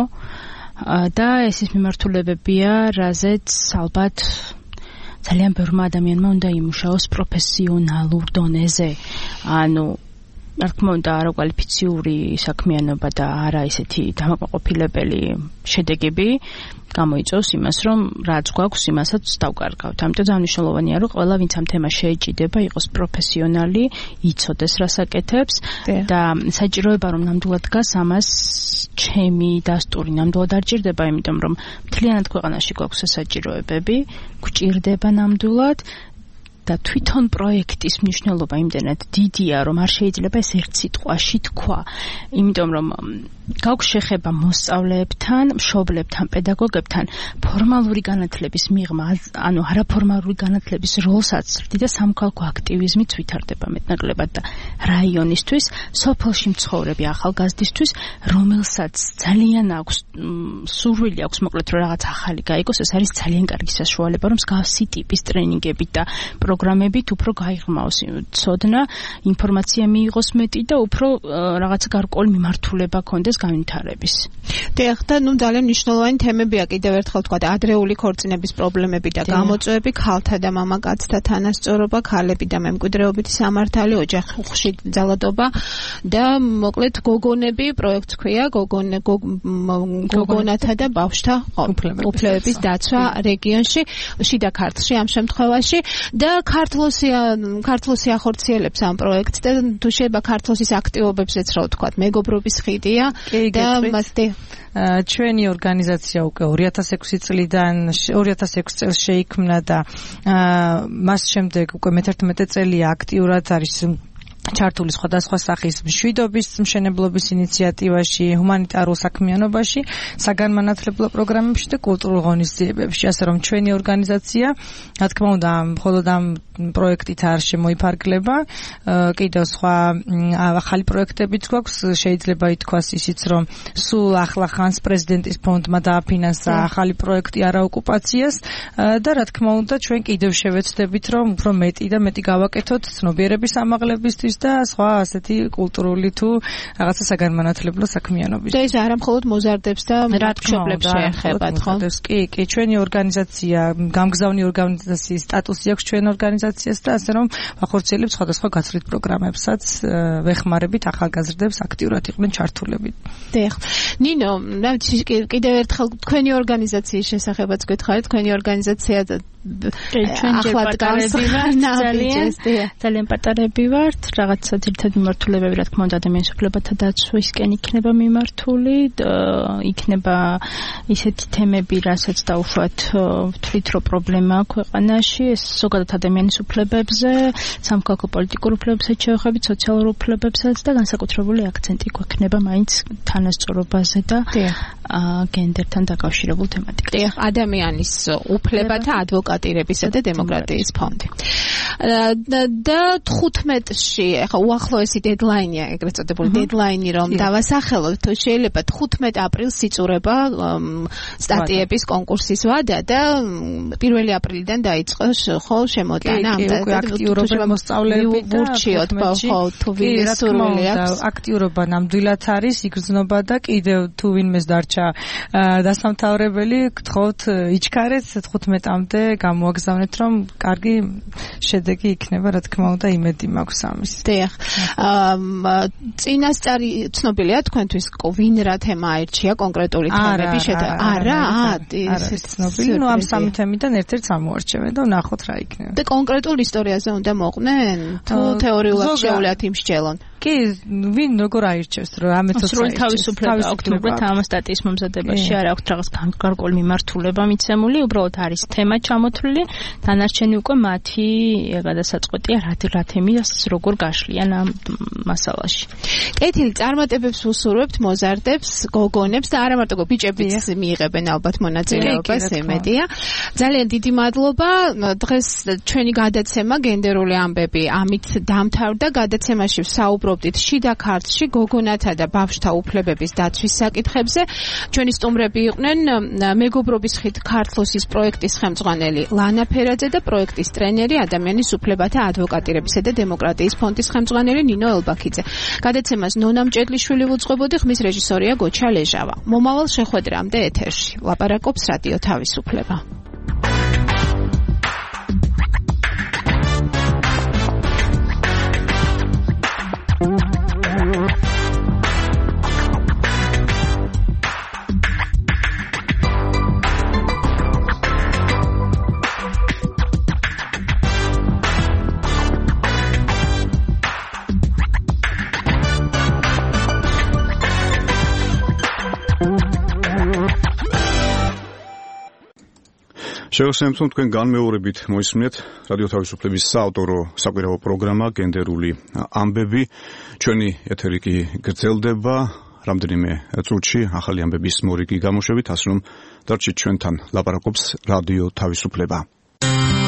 და ეს ის მიმართულებებია, რაზეც ალბათ ძალიან ბევრმა ადამიანმა უნდა იმუშაოს პროფესიონალურ დონეზე. ანუ რა თქმა უნდა არაკვალიფიციური საქმიანობა და არა ისეთი დამაკმაყოფილებელი შედეგები გამოიწვევს იმას, რომ რაც გვაქვს, იმასაც დავკარგავთ. ამიტომ ძალიან მნიშვნელოვანია, რომ ყველა ვინც ამ თემას შეეჭიდება, იყოს პროფესიონალი, იცოდეს რას აკეთებს და საჭიროება რომ ნამდვილად დგას ამას ჩემი დასტური ნამდვილად არ ჭირდება, იმიტომ რომ მთლიანად ქვეყანაში გვაქვს ეს საჭიროებები, გვჭირდება ნამდვილად და თვითონ პროექტის მნიშვნელობა იმდენად დიდია, რომ არ შეიძლება ეს ერთ სიტყვაში თქვა. იმიტომ რომ გაქვს შეხება მოსწავლეებთან, მშობლებთან, პედაგოგებთან ფორმალური განათლების მიღმა, ანუ არაფორმალური განათლების როლსაც ზრდი და სამოქალაქო აქტივიზმიც ვითარდება მეტნაკლებად და რაიონისთვის, სოფელში მცხოვრები ახალგაზრდისთვის, რომელსაც ძალიან აქვს სურვილი აქვს მოკლედ რომ რაღაც ახალი გაიგოს, ეს არის ძალიან კარგი საშუალება, რომ მსგავსი ტიპის ტრენინგებით და პროგრამებით უფრო გაიღრმაოს ცოდნა, ინფორმაცია მიიღოს მეტი და უფრო რაღაცა გარკვეული მიმართულება ქონდეს განვითარების. დიახ, და ნუ ძალიან მნიშვნელოვანი თემებია კიდევ ერთხელ თქვა ადრეული ქორწინების პრობლემები და გამოწვევები, ქალთა და მამაკაცთა თანასწორობა, ქალები და მემკვიდრეობითი სამართალი, ოჯახში ძალადობა და მოკლედ გოგონები, პროექტს ქვია გოგონე გოგონათა და ბავშვთა უფლებების დაცვა რეგიონში, შიდა ქართლში ამ შემთხვევაში და ქართლოსია ქართლოსი ახორციელებს ამ პროექტს და თუ შეიძლება ქართლოსის აქტივობებზეც რა ვთქვა, მეგობრობის ხიდია და მასზე ჩვენი ორგანიზაცია უკვე ორი ათას ექვსი წლიდან ორი ათას ექვსი წელს შეიქმნა და მას შემდეგ უკვე მეთერთმეტე წელია აქტიურად არის ჩართული სხვადასხვა სახის მშვიდობის მშენებლობის ინიციატივაში, ჰუმანიტარულ საქმიანობაში, საგანმანათლებლო პროგრამებში და კულტურულ ღონისძიებებში. ასე რომ ჩვენი ორგანიზაცია, რა თქმა უნდა, მხოლოდ ამ პროექტით არ შემოიფარგლება, კიდევ სხვა ახალი პროექტებიც გვაქვს, შეიძლება ითქვას ისიც, რომ სულ ახლა ხანს პრეზიდენტის ფონდმა დააფინანსა ახალი პროექტი არაოკუპაციას და რა თქმა უნდა, ჩვენ კიდევ შევეცდებით, რომ უფრო მეტი და მეტი გავაკეთოთ ცნობიერების ამაღლებისთვის და სხვა ასეთი კულტურული თუ რაღაცა საგანმანათლებლო საქმიანობის. და ეს არა მხოლოდ მოზარდებს და მშობლებს შეეხებათ, ხო? კი, კი, ჩვენი ორგანიზაცია, გამგზავნი ორგანიზაციის სტატუსი აქვს ჩვენ ორგანიზაციას და ასე რომ ვახორციელებთ სხვადასხვა გაცვლით პროგრამებსაც, ვეხმარებით ახალგაზრდებს აქტიურად იყვნენ ჩართულები. დიახ. ნინო, კიდევ ერთხელ თქვენი ორგანიზაციის შესახებაც გითხარით, თქვენი ორგანიზაცია ჩვენ პატარები ვართ, ძალიან ძალიან პატარები ვართ, რაღაცა ძირითადი მიმართულებები, რა თქმა უნდა, ადამიანის უფლებათა დაცვისკენ იქნება მიმართული, იქნება ისეთი თემები, რასაც დაუშვათ ვთვლით, რომ პრობლემა აქვს ქვეყანაში, ეს ზოგადად ადამიანის უფლებებზე, სამოქალაქო პოლიტიკურ უფლებებსაც შევეხებით, სოციალურ უფლებებსაც და განსაკუთრებული აქცენტი გვექნება მაინც თანასწორობაზე და გენდერთან დაკავშირებულ თემატიკაზე. დიახ, ადამიანის უფლებათა ადვოკატირებისა და დემოკრატიის ფონდი. და თხუთმეტში, ახლა უახლოესი დედლაინია, ეგრეთ წოდებული დედლაინი, რომ დავასახელოთ, თუ შეიძლება თხუთმეტ აპრილს იწურება სტატიების კონკურსის ვადა და პირველი აპრილიდან დაიწყო ხო შემოტანა ამ აქტიურობა მოსწავლეები და ვურჩიოთ ხო თუ ვინმე სურვილი აქვს. აქტიურობა ნამდვილად არის, იგრძნობა და კიდევ თუ ვინმეს დარჩა დასამთავრებელი, გთხოვთ იჩქარეთ თხუთმეტამდე გამოაგზავნეთ, რომ კარგი შედეგი იქნება, რა თქმა უნდა, იმედი მაქვს ამის. დიახ. წინასწარი ცნობილია თქვენთვის ვინ რა თემა აირჩია კონკრეტული თემები შედა? არა, არა, ცნობილი, ნუ ამ სამი თემიდან ერთ-ერთს ამოარჩევენ და ნახოთ რა იქნება. და კონკრეტულ ისტორიაზე უნდა მოყვნენ? თუ თეორიულად შეუძლიათ იმ შეჯელონ? კი, ვინ როგორ აირჩევს, რომ ამეთოს სრული თავისუფლება აქვთ, უბრალოდ ამ სტატიის მომზადებაში არ აქვთ რაღაც გარკვეული მიმართულება მიცემული, უბრალოდ არის თემა ჩამოთვლილი, დანარჩენი უკვე მათი გადასაწყვეტია რა რა თემის როგორ გაშლიან ამ მასალაში. კეთილი, წარმატებებს ვუსურვებთ მოზარდებს, გოგონებს და არა მარტო ბიჭებიც მიიღებენ ალბათ მონაწილეობას, ემედია. ძალიან დიდი მადლობა. დღეს ჩვენი გადაცემა გენდერული ამბები ამით დამთავრდა. გადაცემაში ვსაუბრობდით შიდა ქართლში გოგონათა და ბავშვთა უფლებების დაცვის საკითხებზე. ჩვენი სტუმრები იყვნენ მეგობრობის ხიდ ქართლოსის პროექტის ხელმძღვანელი ლანა ფერაძე და პროექტის ტრენერი ადამიანის უფლებათა ადვოკატირებისა და დემოკრატიის ფონდის ხელმძღვანელი ნინო ელბაქიძე. გადაცემას ნონა მჭედლიშვილი უძღვებოდი, ხმის რეჟისორია გოჩა ლეჟავა. მომავალ შეხვედრამდე ეთერში ლაპარაკობს რადიო თავისუფლება. შევასრულებთ თქვენ განმეორებით მოისმინეთ რადიო თავისუფლების საავტორო საკვირაო პროგრამა გენდერული ამბები. ჩვენი ეთერი კი გრძელდება რამდენიმე წუთში ახალი ამბების მორიგი გამოშვებით, ასე რომ დარჩით ჩვენთან, ლაპარაკობს რადიო თავისუფლება.